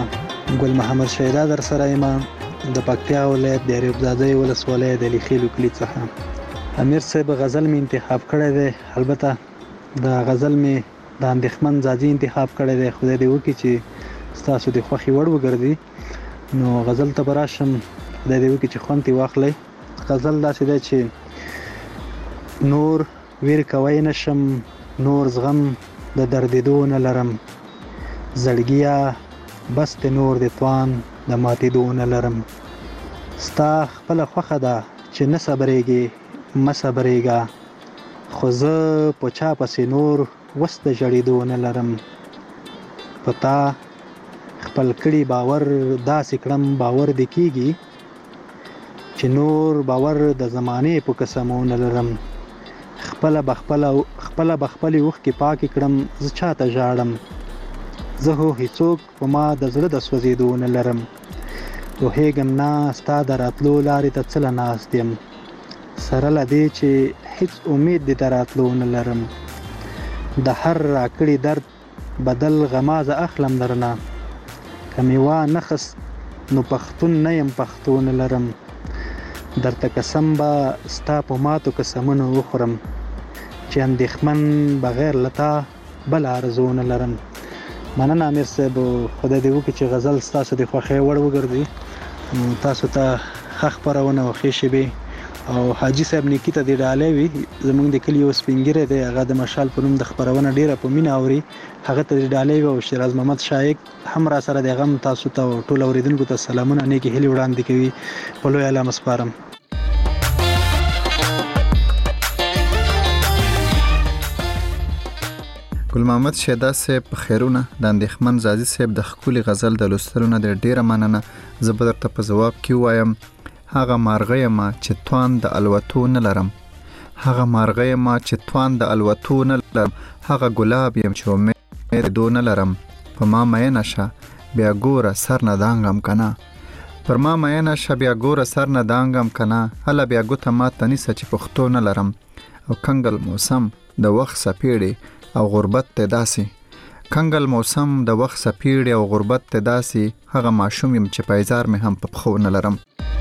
ګل محمد شیدا در سره یم د پکتیا ولایت د ریبزاده ولسوالۍ د لیخیلو کلی څخه. امیر صاحب غزل می انتخاب کړی دی، البته د غزل می د اندېښمن زاځي انتخاب کړی دی. خدای دې وکړي چې ستاسو د خوښې وړ وګرځي. نو غزل ته به راشم، خدای دې وکړي چې خوند ترې واخلئ. غزل داسې دی چې نور ویر کوی نشم، نور زغم د دردېدو نه لرم، زړګیا بس ته نور د توان د ماتېدو نه لرم. ستا خپله خوښه ده چې نه صبرېږې مه صبرېږه، خو زه په چا پسې نور وس د ژړېدو نه لرم. په تا خپل کړي باور داسې کړم باور دې کېږي چې نور باور د زمانې په قسمو نه لرم. خپله به خپلې اوښکې پاکې کړم، زه چاته ژاړم، زه هو هیڅوک په ما د زړه د سوځېدو نه لرم. پوهېږم نه ستا د راتلو لارې ته څه له ناست یم، سره له دې چې هیڅ امید دې ته راتلو نه لرم. د هر راکړي درد بدل غمازه اخلم درنه، که مې وانخست نو پښتون نه یم پښتو نه لرم. درته قسم به ستا په ماتو قسمونو وخورم، چې اندېښمن بغیر له تا بله آرزو نه لرم. مننه امیر صاحب، خدای دې وکړي چې غزل ستاسو د خوښۍ وړ وګرځي. تاسو ته ښه خپرونه او ښې شېبې. او حاجي صاحب نیکي ته دې ډالۍ وي، زموږ د کلي یو سپین ږیری دی، هغه د مشال په نوم د خپرونه ډېره په مینه اوري، هغه ته دې ډالۍ وي. او شیراز محمد شایق هم را سره دی، هغه هم تاسو ته ټول اورېدونکو ته سلامونه نیکې هیلې وړاندې کوي. په لوی الله مسپارم. ګل محمد شیدا صاحب په خیرونه د اندېښمن زاځي صاحب د ښکلي غزل د لوستلو نه ډېره مننه. زه به درته په ځواب کې ووایم هغه مارغه یمه چې توان د الوتو نه لرم، هغه مارغه یمه چې توان د الوتو نه لرم، هغه ګلاب یم چې امید دو نه لرم. په ما مینه شه بیا ګوره سر نه دانګم کنه، پر ما مینه شه بیا ګوره سر نه دانګم کنه، هله بیا ګوته ماته نیسه چې پښتو نه لرم. او کنګل موسم د وخت سپېړې او غربت ته داسې، کنګل موسم د وخت سپېړې او غربت ته داسې، هغه ماشوم یم چې پایزار مې هم په پښو نه لرم.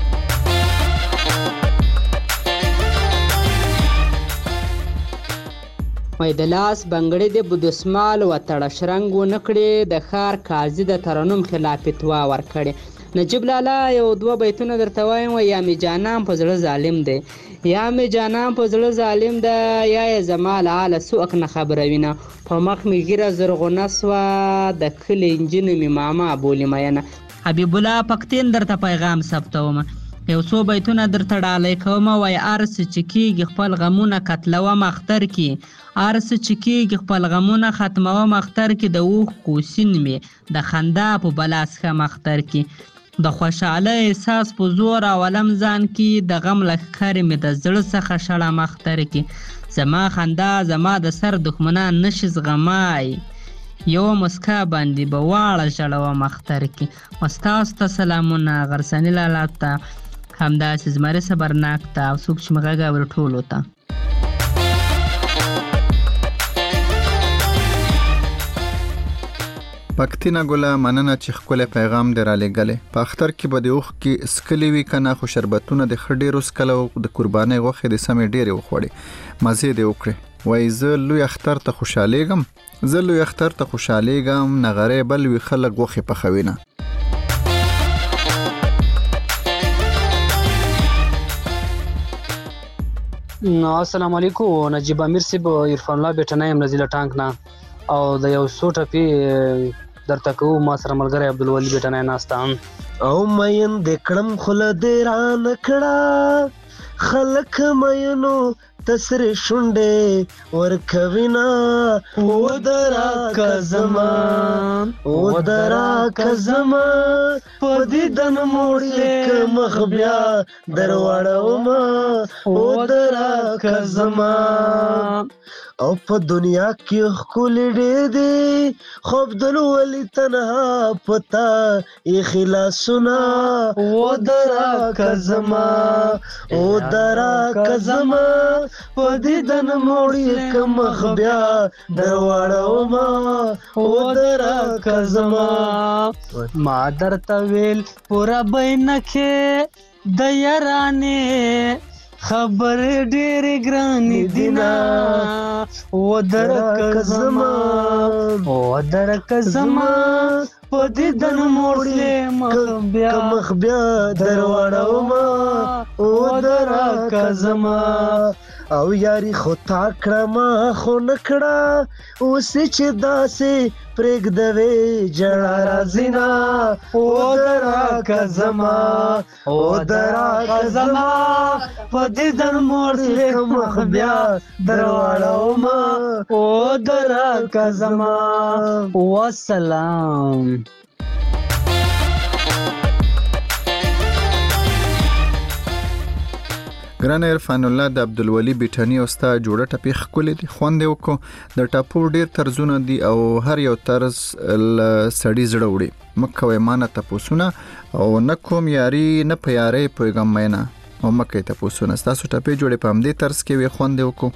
وای د لاس بنګړې د بودسمال وتړه شرنګ ونه کړې، د ښار قاضي د ترنم خلاف فتوا ورکړې. نجیب لالا یو دوه بیتونه درته وایم، یا مې جانان په زړه ظالم دی، یا مې جانان په زړه ظالم ده، یا یې زما له حاله څوک نه خبروینه. په مخ مې ږیره زرغونه سوه، د کلي نجونې مې ماما بولي مینه. حبیب الله پښتین درته پیغام ثبتومه، یو څو بیتونه درته ډالۍ کومه. وای ارس چې کېږي خپل غمونه ختلوم اختر کې، ارس چې کېږي خپل غمونه ختموم اختر کې، د اوښکو سیند مې د خندا په بلاس ښم اختر کې، د خوشحاله احساس په زور اولم ځان کې، د غم لښکرې مې د زړه څخه شړم اختر کې، زما خندا زما د سر دښمنان نشي زغمای، یو مسکا باندې به واړه ژړوم اختر کې. ستاسو ته سلامونه، غرسني لالا ته، همداسې زمري صبرناک ته، او څوک چې مې غږ اوري ټولو ته. پکتینا ګله مننه چې ښکلی پیغام دې رالیږلی. په اختر کې به د اوښکې څکلې وي که نه، خو شربتونه د ښه ډېر وڅکله او د قربانۍ غوښې د سمې ډېرې وخوړې، مزې دې وکړې. وایي زه لوی اختر ته خوشحالېږم، زه لوی اختر ته خوشحالېږم، نغری بل وي خلک غوښې پخوینه. السلام علیکم، نجیب امیر صاحب، عرفان الله بیٹنه یم نزیله ټانک نه، او د یو څو ټپې درته کوو. ما سره ملګری عبدالولي بیٹنه ناسته او مین د کړم خوله دې رانه کړه، خلک مینو تسرې شونډې ورکوینا، ودرا کزمان ودرا کزمان په دیدن موړې که مخ بیا درواړوما، ودرا کزمان او په دنیا کې ښکلي ډېر دي خو عبدالولي تنها پتا اخلاصونه او درا کزما او درا کزما په دیدن موړي کم بیا درواړو ما او درا کزما ما درته ویل پورا بینکه د یارانې خبر ډېر ګرانې دینا او درک زما په دیدن موړې مخ بیا درواړو ما او درک زما او یاري خو تا کړه ما خو نه کړه اوس چې داسې پرېږدوې جړا راځي نه او درک زما په دیدن موړې مخ بیا درواړو ما او درک زما والسلام. ګران عرفان الله د عبدالولي بیټاني او ستا جوړه ټپې ښکلې دي خوند یې وکړو د ټاپو ډېر طرزونه دي او هر یو طرز سړي زړه وړي مه کوئ مانه تپوسونه او نه کوم یاري نه په یارۍ پوهېږم مینه او مه کوئ تپوسونه ستاسو ټپې جوړې په همدې طرز کې وې خوند یې وکړو.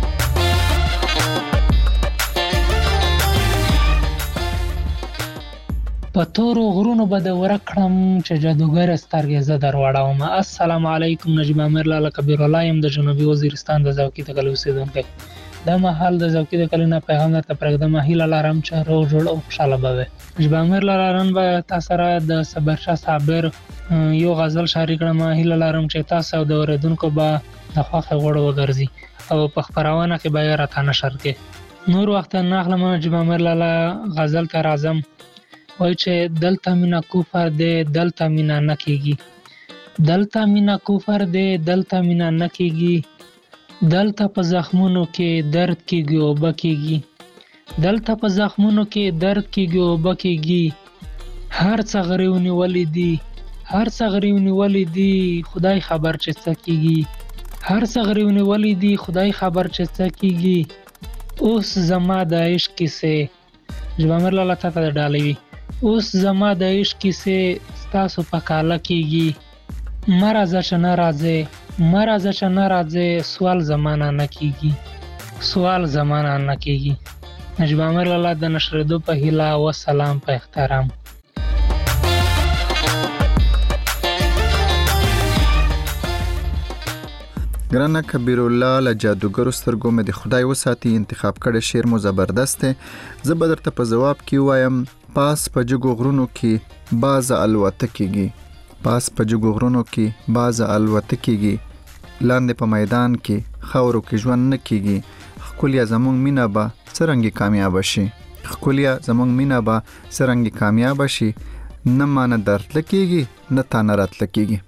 په تورو غرونو به د ورک کړم چې جادوګر سترګې زه درواړوم. السلام علیکم، نجیب امیر لاله کبیر الله یم د جنوبي وزیرستان د زوکي د کلي اوسېدونکی. دا مهال د زوکي د کلي نه پیغام درته پرېږدم، هیله لرم چې روغ جوړ او خوشحاله به وئ. نجیب امیر لاله نن به تا سره د صبرشاه صابر یو غزل شاعري کړم. هیله لرم چې تاسو او د اورېدونکو به د خوښې غوړ وګرځي او په خپرونه کې به یې راته نشر کړي. نور وخت نه اخلم، نجیب امیر لاله غزل ته راځم. وای چې دلته مینا کفر دی دلته مینا نه کېږي، دلته مینا کفر دی دلته مینا نه کېږي، دلته په زخمونو کې درد کېږي او اوبه کېږي، دلته په زخمونو کې درد کېږي او اوبه کېږي، هر څه غریو نیولې دي هر څه غریو نیولې دي خدای خبر چې څه کېږي، هر څه غریو نیولې دي خدای خبر چې څه کېږي. اوس زما د عشق کیسې نجیب امیر لاله تا ته د ډالۍ وي. اوس زما د عشق کیسې ستاسو په کاله کېږي، مه راځه چې نه راځې مه راځه چې نه راځې سوال زمانه نه کېږي سوال زمانه نه کېږي. نجیب امیر لاله د نشرېدو په هیله وسلام په احترام. ګرانه کبیر الله له جادوګرو سترګو مې د خدای وساتي انتخاب کړی شعر مو زبردست دی. زه به درته په ځواب کې وایم پاس په جګو غرونو کې باز الوته کېږي، پاس په جګو غرونو کې باز الوته کېږي، لاندې په میدان کې خاورو کې ژوند نه کېږي، ښکلیا زمونږ مینه به څرنګه کامیابه شي، ښکلیا زمونږ مینه به څرنګه کامیابه شي، نه مانه درتله کېږي نه تانه راتله کېږي.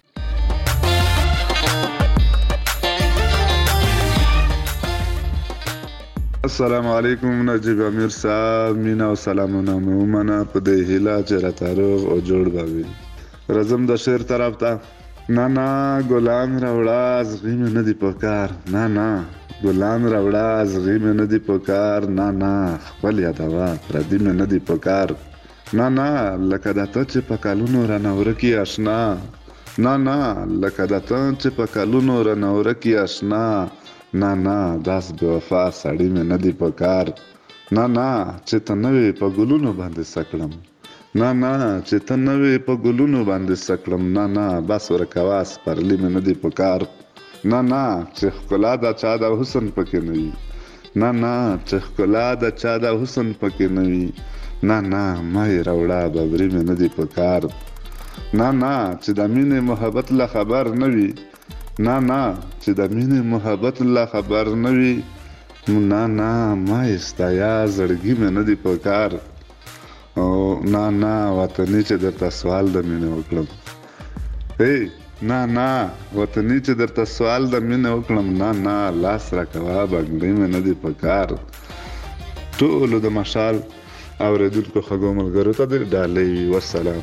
السلام علیکم نجیب امیر صاحب، مینا او سلامونه مې ومنه په دې هیله چې راته روغ او جوړ به وي. راځم د شعر طرف ته. نه نه ګلان راوړه ازغي مې نه دي په کار، نه نه ګلان راوړه ازغي مې نه دي په کار، نه نه خپل یادوه پردي مې نه دي په کار، نه نه لکه د ته چې په کلونو رانه ورکي اشنا، نه نه لکه د ته چې په کلونو رانه ورکي اشنا، نه نه داس بے وفا سړی مې نه دی په کار، نه نه چې ته نه وې په ګلونو باندې سکړم، نه نه چې ته نه وې په ګلونو باندې سکړم، نه نه بس ورکوه سپرلی مې نه دی په کار، نه نه چې ښکلا د چا د حسن پکې نه وي، نه نه چې ښکلا د چا د حسن پکې نه وي، نه نه ما یې راوړه ببري مې نه دی په کار، نه نه چې د مینې محبت له خبر نه وي، نه نه چې د مینې محبت له خبر نه وي، نه نه ما یې ستایا زړګي مې نه دی په کار، او نه نه وطني چې درته سوال د مینې وکړم، نه نه وطني چې درته سوال د مینې وکړم، نه نه لاس راکوه بنګړۍ مې نه دی په کار. ټولو د مشال اورېدونکو خوږو ملګرو ته د ډالۍ وي. والسلام.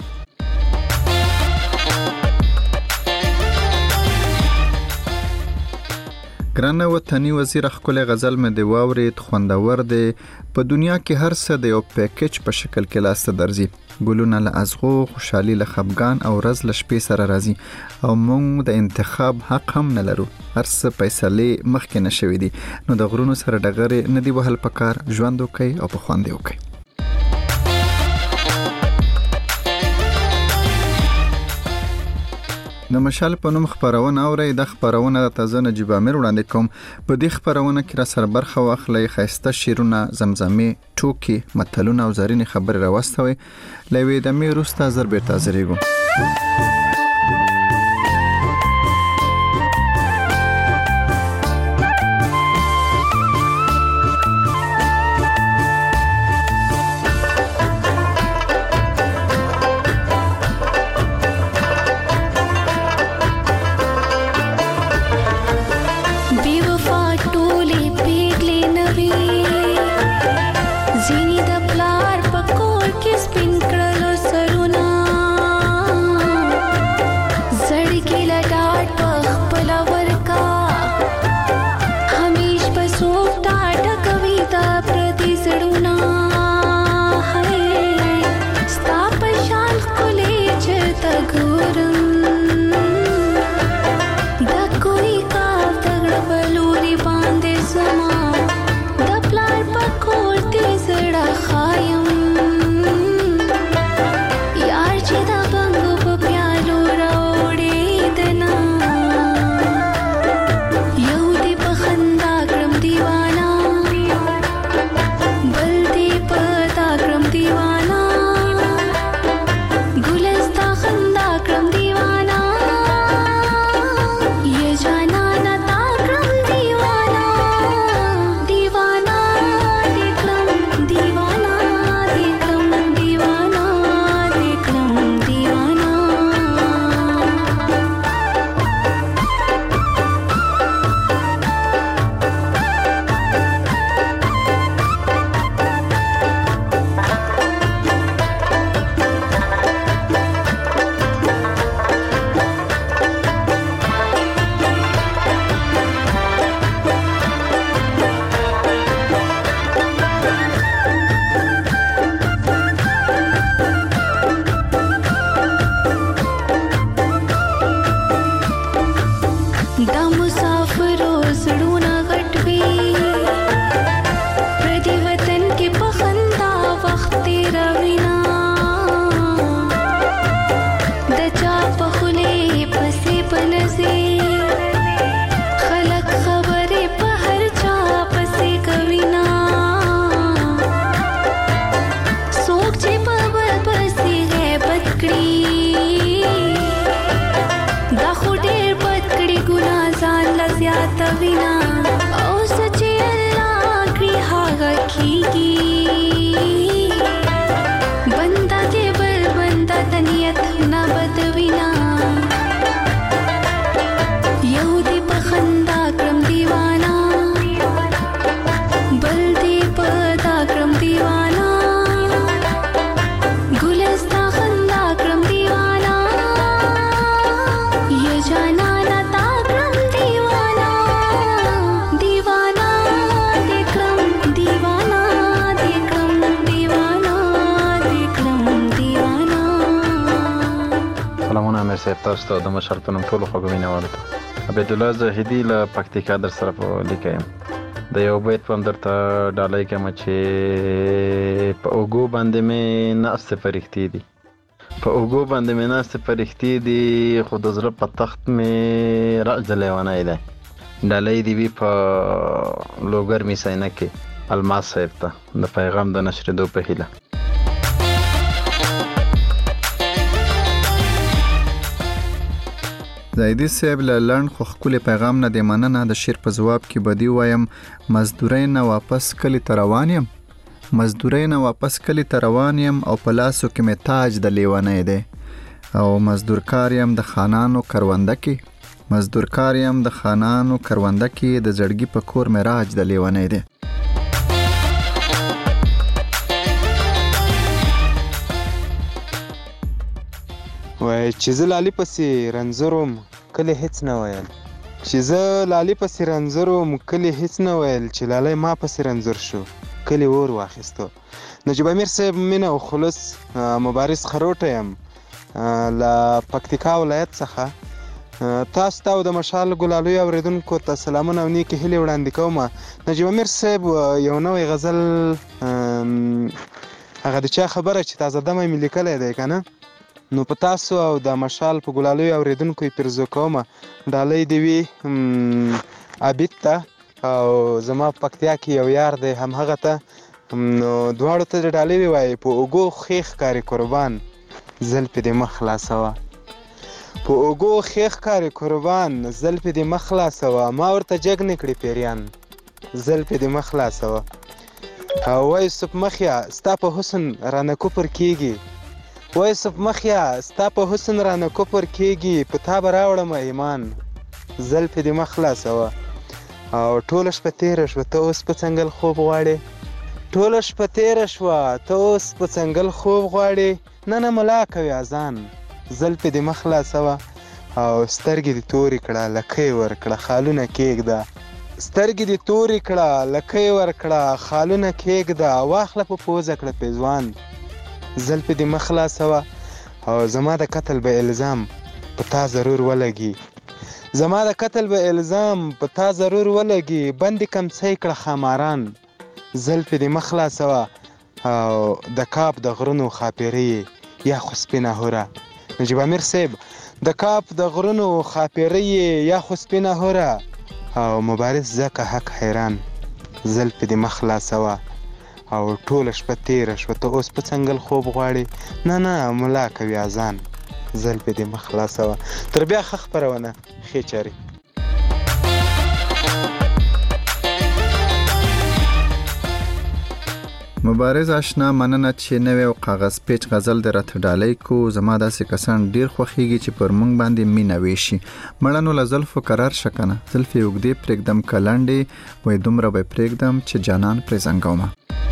ګرانه وطني وزیر ښکلی غزل مې د واورید خوندور دی. په دنیا کې هر څه د یو پیکج په شکل کې لاسته درځي. ګلونه له ازغو، خوشحالي له خفګان او ورځ له شپې سره راځي او موږ د انتخاب حق هم نه لرو. هر څه فیصلې مخکې نه شوي دي، نو د غرونو سره ډغرې نه دي وهل پکار. ژوند وکړئ او په خوند وکړئ. د مشال په نوم خبرونه اورئ. د خبرونه د تازه نجیب امیر وړاندې کوم. په دې خبرونه کې را سره برخه واخلئ. خیسته شعرونه، زمزمې، ټوکې، متلونه او زرینې خبرې راوستوئ. له یوې دمې وروسته زر بیرته حاضرېږو. تاسو ته د مشال په نوم ټولو خوږو مینوالو ته عبدالله زاهدي له پکتیکا در سره په لیکه یم. د یو بیت په هم درته ډالۍ کوم چې په اوږو باندې مې ناستې فرښتې دي، په اوږو باندې مې ناستې فرښتې دي، خو د زړه په تخت مې راج لیونی دی. ډالۍ دې وي په لوګر میسینه کې الماس صاحب ته د پیغام د نشرېدو په هیله. زاهدي صاحب له لنډ خو ښکلي پیغام نه د مننه. د شعر په ځواب کې بدی وایم. مزدورۍ نه واپس کلی ته روان یم، مزدورۍ نه واپس کلی ته روان یم او په لاسو کې مې تاج د لیونی دی. او مزدور کار یم د خانانو کرونده کې، مزدور کار یم د خانانو کرونده کې، د زړګي په کور مې راج د لیونی دی. وای چې زه لالي پسې رنځروم کله هیڅ نه ویل، چې زه لالي پسې رنځور وم کلي هېڅ نه ویل چې لالی ما پسې رنځور شو کلي اور واخیستو. نجیب امیر صاحب مینه او خلوص مبارز خروټه یم له پکتیکا ولایت څخه. تاسو ته او د مشال ګلالیو اورېدونکو ته سلامونه او نیکې هیلې وړاندې کوم. نجیب امیر صاحب یو نوی غزل هغه د چا خبره چې تازه دمه مې لیکلی دی که نه، نو په تاسو او د مشال په ګلالیو اورېدونکو یې پیرزو کومه. ډالۍ دې وي عابد ته او زما په پکتیا کې یو یار دی همهغه ته، نو دواړو ته د ډالۍ ووایي په اوږو ښې ښکاري قربان زلفې دې مه خلاصوه. په اوږو ښې ښکاري قربان زلفې دې مه خلاصوه. ما ورته جګ نه کړي پیریان زلفې دې مه خلاصوه. او وای یوسف مخیا ستا په حسن رانه کفر کېږي، وای یوسف مخیا ستا په حسن رانه کفر کېږي، په تا به راوړم ایمان زلفې دې مه خلاصوه. او ټوله شپه تېره شوه ته اوس په څنګل خوب غواړې، ټوله شپه تېره شوه ته اوس په څنګل خوب غواړې، نه نه ملا کوي اذان زلفې دې مه خلاصوه. او سترګې دې تورې کړه لکۍ ورکړه خالونه کېږده، سترګې دې تورې کړه لکۍ ورکړه خالونه کېږده، واخله په پوزه کړه پیزوان زلفې دې مه خلاصوه. او زما د قتل به الزام په تا ضرور ولګي، زما د قتل به الزام په تا ضرور ولګي، بندې کمڅۍ کړه خاماران زلفې دې مه خلاصوه. او د کاپ د غرونو خاپیرې یا خو سپینه هوره. نجیب امیر صاحب د کاپ د غرونو خاپیرې یا خو سپینه هوره، او مبارز ځکه حق حیران زلفې دې مه خلاصوه. او ټوله شپه تېره شوه ته اوس په څنګل خوب غواړې، نه نه ملا کوي اذان زلفې دې مه خلاصوه. تر بیا ښه خپرونه ښې چارې. مبارز آشنا مننه چې نوې او کاغذ پیچ غزل در راته ډالۍ کو. زما داسې کسان ډیر خوښیږي چې پر مونږ باندې مینه ویشي. مړنو له زلفو قرار شکنه زلفې اوږدې پرېږدم کلنډې، وای دومره به پرېږدم چې جانان پرې زنګومه.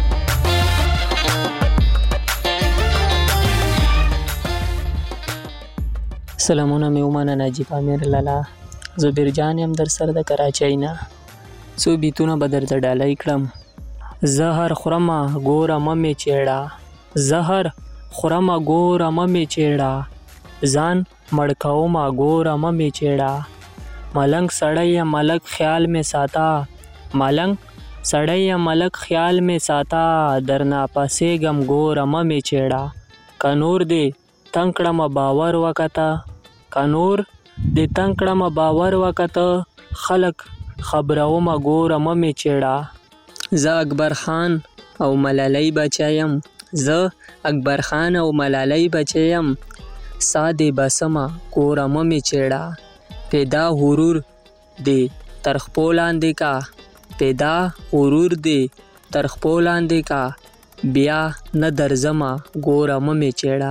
سلامونه مې ومنه نجیب امیر لالا، زبیر جان یم در سره د کراچۍ نه. څو بیتونه به درته ډالۍ کړم. زهر خورمه ګوره مه مې چیړه، زهر خورمه ګوره مه مې چیړه، ځان مړ کومه ګوره مه مې چیړه. ملنګ سړی یم ملک خیال مې ساته، ملنګ سړی یم ملک خیال مې ساته، درنه پسېږم ګوره مه مې چیړه. که نور دې تنګ کړمه باور وکته، که نور دې تنګ کړمه باور وکته، خلک خبرومه ګوره مه مې چیړه. زه اکبر خان او ملالۍ بچی یم، زه اکبر خان او ملالۍ بچی یم، سا دې بسمه ګوره مه مې چیړه. پیدا غرور دې تر خپو لاندې کا، پیدا غرور دې تر خپو لاندې کا، بیا نه درځمه ګوره مه مې چیړه.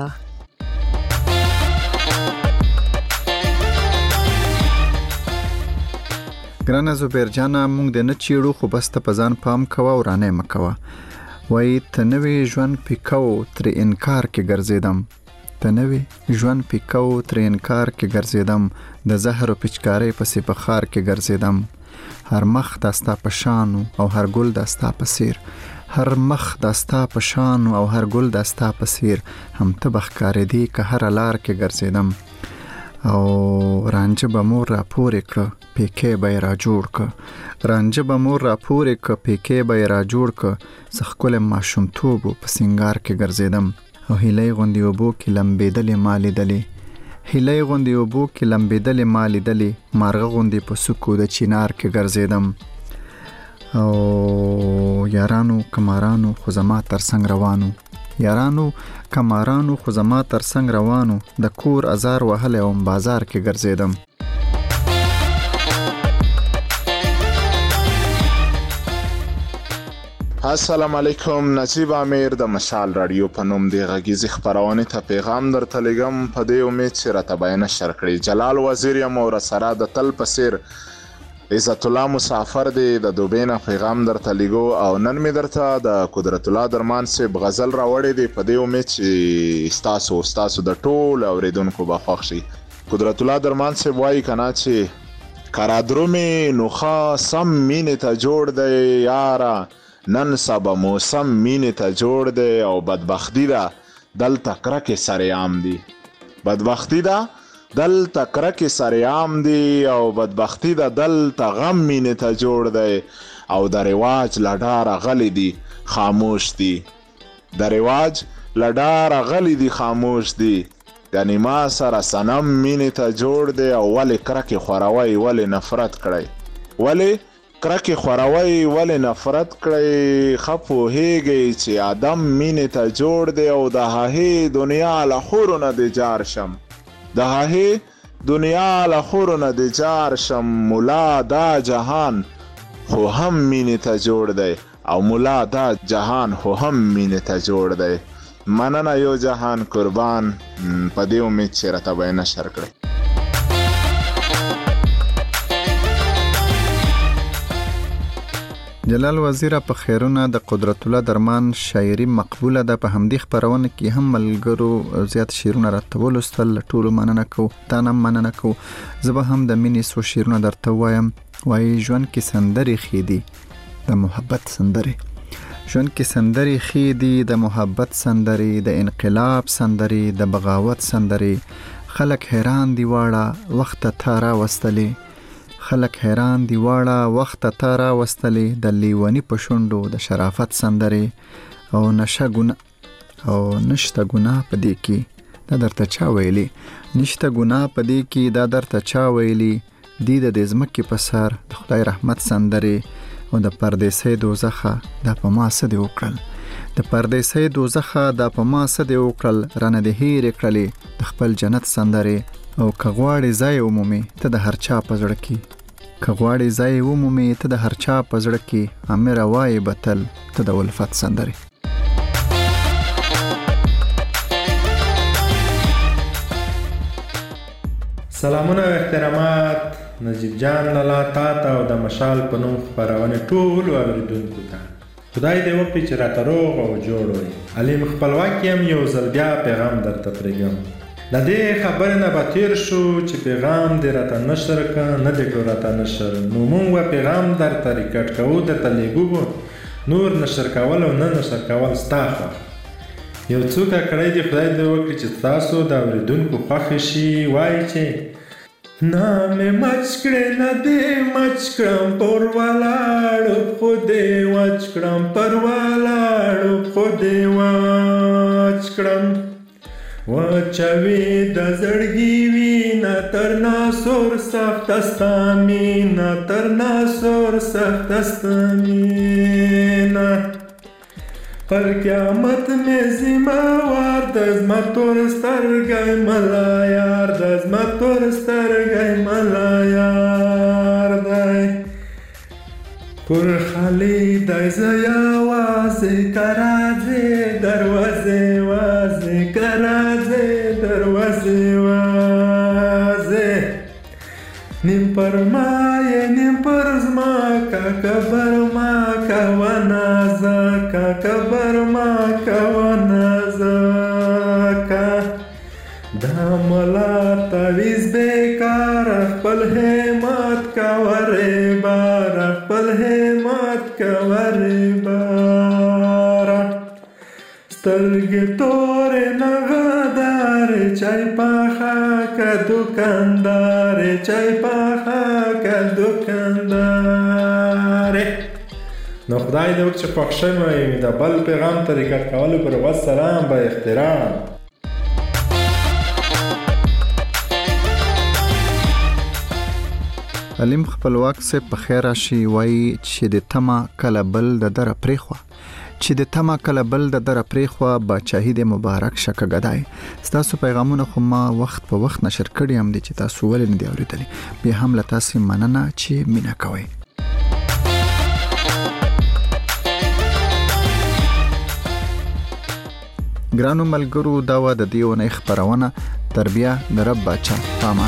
ګرانه زبیر جانه مونږ د نه چیړو خو بس ته په ځان پام کوه او رانه مه کوه. وایي ته نوې ژوند پیکو ترې انکار کې ګرځېدم، ته نوې ژوند پیکو ترې انکار کې ګرځېدم، د زهر و پچکارۍ پسې په ښار کې ګرځېدم. هر مخ دا ستا په شانو او هر ګل دا ستا په څېر، هر مخ دا ستا په شانو او هر ګل دا ستا په څېر، هم ته به ښکارېدې که هره لار کې ګرځېدم. او رانجه به مور را پورې کړه پیکې به یې را جوړ کړه، رانجه به مور را پورې کړه پیکې به یې را جوړ کړه، زه ښکلی ماشومتوب په سینګار کې ګرځېدم. او هیلۍ غوندې اوبو کې لمبېدلې ما لیدلې، هیلۍ غوندې اوبو کې لمبېدلې ما لیدلې، مارغه غوندې په څوکو د چینار کې ګرځېدم. او یارانو کمارانو خو زما تر څنګ روانو، یارانو کمارانو خو زما تر څنګ روانو، د کور ازار وهلی وم بازار کې ګرځېدم. السلام علیکم، نجیب امیر د مشال رادیو په نوم د غږیزې خپرونې ته پیغام درته لیږم په دې امید چې راته به یې نشر کړي. جلال وزیر یم او راسره د تل په څېر عزت الله مسافر دی د دوبۍ نه پیغام درته لیږو او نن مې درته د قدرت الله درمان صاحب غزل راوړی دی په دې امید چې ستاسو د ټولو اورېدونکو به خوښ شي. قدرت الله درمان صاحب وایي که نه چې کرا درومې نو ښه سم مینې ته جوړ دی یاره، نن سبا موسم مینې ته جوړ دی او بدبختی ده دلته کرکې سریام دی. بدبختی ده دلته کرکې سریام دی او بدبختی ده دلته غم مینې ته جوړ دی او د رواج له ډاره غلی دی خاموش دی. د رواج له ډاره غلی دی خاموش دی. یعنی ما سره صنم مینې ته جوړ دی او ولې کرکې خوروئ ولې نفرت کړئ، ولې کرکې خوروئ ولې نفرت کړئ. ښه پوهیږئ چې آدم مینې ته جوړ دی او د هغې دنیا له خورو نه د جار شم، د هغې دنیا له خورو نه د جار شم. ملا دا جهان خو هم مینې ته جوړ دی او ملا دا جهان خو هم مینې ته جوړ دی. مننه یو جهان قربان، په دې امید چې راته به یې نشر کړئ. جلال وزیره په خیرونه د قدرت الله درمان شاعري مقبوله ده. په همدې خبرونه کې هم ملګرو زیات شعرونه راته ولوستل، ټولو مننه کوو، تا نه مننه کوو. زه به هم د مینې څو شعرونه درته ووایم. وایي ژوند کې سندرې ښې دي د محبت سندرې، ژوند کې سندرې ښې دي د محبت سندرې، د انقلاب سندرې، د بغاوت سندرې. خلک حیران دی واړه وخت ته راوستلې، خلک حیران دی واړه وخت ته راوستلې. د لیونی په شونډو د شرافت سندرې او نشه ګناه او نشته ګناه په دې کې دا درته چا ویلي، نشته ګناه په دې کې دا درته چا ویلي. دی د ځمکې په سر د خدای رحمت سندرې او د پردیسۍ دوزخه دا په ما څه دې وکړل، د پردیسۍ دوزخه دا په ما څه دې وکړل. رانه دې هېرې کړلې د خپل جنت سندرې او که غواړې ځای ومومې ته د هر چا په زړه کې، که غواړې ځای ومومې ته د هر چا په زړه کې. امره وایې بتل ته د الفت سندرې. سلامونه او احترامات نجیب جان لالا تا ته او د مشال په نوم خپرونې ټولو اورېدونکو ته. خدای دې وکړي چې راته روغ او جوړ وئ. علیم خپلواک یم، یو ځل بیا پیغام درته پرېږدم. د دې خبرې نه به تېر شو چې پیغام دې راته نشر که نه دې کړو راته نشر، نو مونږ به پیغام درته ریکارډ کوو، درته لیږو، نور نشر کول او نه نشر کول ستا خوښ. یو څوک کړی دی خدای دې وکړي چې تاسو د اورېدونکو خوښې شي. وایي چې نامې مچ کړې نه دې مچ کړم پر ولاړو خو دې وچ کړم پر ولاړو خو دې وچ کړم. وچوي د زړګي وینه تر ناسور سخته ستا مینه تر ناسور سخته ستا مینه. پر قیامت مې ذمہوار د زما تور سترګی ملا یار، د زما تور سترګی ملا یار دی. پر خالی دی زه یوازې که راځې دروازې وازې که راځې دروازې وازې. نیم پر ما یې نیم پر زما که بر ما کوه نازکه که بر ما کوه نازکه. دا ملا تعویز بیکار خپل همت کوه ریبار، خپل همت کوه ریبار. سترګې تورې نغدارې چای پاخه که دوکاندارې چای پاخه که دوکاندارې. نو خدای دې وکړي چې خوښ شوی د بل پیغام ته ریکارډ کولو پر والسلام با احترام. علیم خپلواک صاحب په خیر راشي. وایي چې د تمه کله بل د دره پرېخوه، چې د تمه کله بل د دره پرېخوه باچاهي د مبارک شکه ګدای. ستاسو پیغامونه خو ما وخت په وخت نشر کړي هم دي چې تاسو ولې نه دي اورېدلي. بیا هم له تاسې مننه چې مینه کوئ. ګرانو ملګرو دا وه د دې اونۍ خپرونه. تر بیا د رب باچا پامان.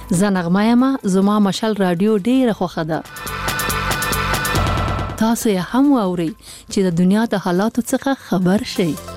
زه نغمه یم، زما مشال رادیو ډیره خوښه ده. تاسو یې هم واورئ چې د دنیا د حالاتو څخه خبر شئ.